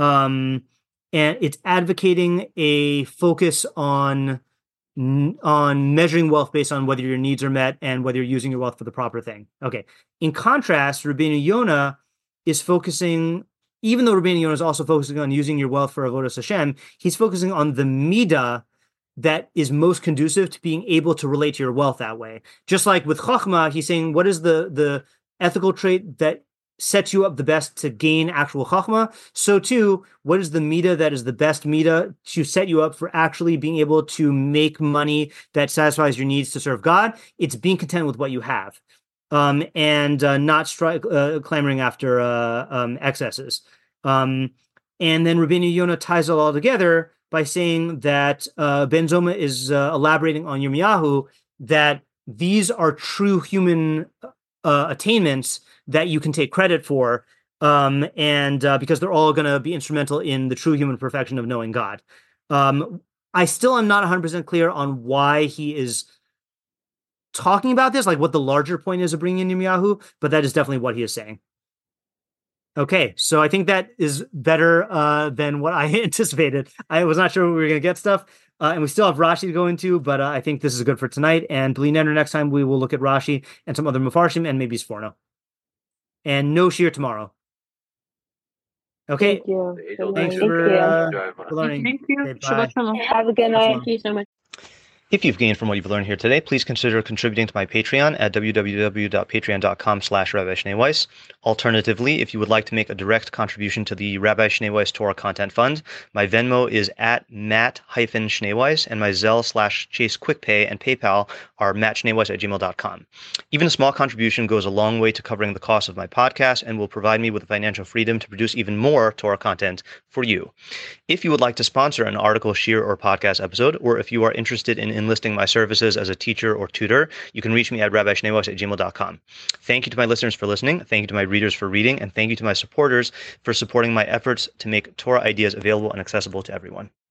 it's advocating a focus on measuring wealth based on whether your needs are met and whether you're using your wealth for the proper thing. Okay. In contrast, Rabbeinu Yonah is focusing, even though Rabbeinu Yonah is also focusing on using your wealth for Avodas Hashem, he's focusing on the midah that is most conducive to being able to relate to your wealth that way. Just like with Chachma, he's saying, what is the ethical trait that sets you up the best to gain actual Chachma? So too, what is the midah that is the best midah to set you up for actually being able to make money that satisfies your needs to serve God? It's being content with what you have, and not clamoring after excesses. And then Rabbeinu Yonah ties it all together by saying that Ben Zoma is elaborating on Yirmiyahu that these are true human attainments that you can take credit for, and because they're all going to be instrumental in the true human perfection of knowing God. I still am not 100% clear on why he is talking about this, like what the larger point is of bringing in Yirmiyahu, but that is definitely what he is saying. Okay, so I think that is better than what I anticipated. I was not sure we were going to get stuff, and we still have Rashi to go into, but I think this is good for tonight. And Bli Neder, next time we will look at Rashi and some other Mefarshim and maybe Sforno. And no Shir tomorrow. Okay. Thank you. Thanks Thank for learning. Thank you. Okay, Shabbat bye. shalom. Have a good night. Thank you so much. If you've gained from what you've learned here today, please consider contributing to my Patreon at www.patreon.com/Rabbi Shnei Weiss. Alternatively, if you would like to make a direct contribution to the Rabbi Shnei Weiss Torah Content Fund, my Venmo is at Matt-Shnei Weiss, and my Zelle/Chase QuickPay and PayPal are mattschneiweiss@gmail.com. Even a small contribution goes a long way to covering the cost of my podcast and will provide me with the financial freedom to produce even more Torah content for you. If you would like to sponsor an article, shir, or podcast episode, or if you are interested in enlisting my services as a teacher or tutor, you can reach me at rabbischneiweiss@gmail.com. Thank you to my listeners for listening. Thank you to my readers for reading. And thank you to my supporters for supporting my efforts to make Torah ideas available and accessible to everyone.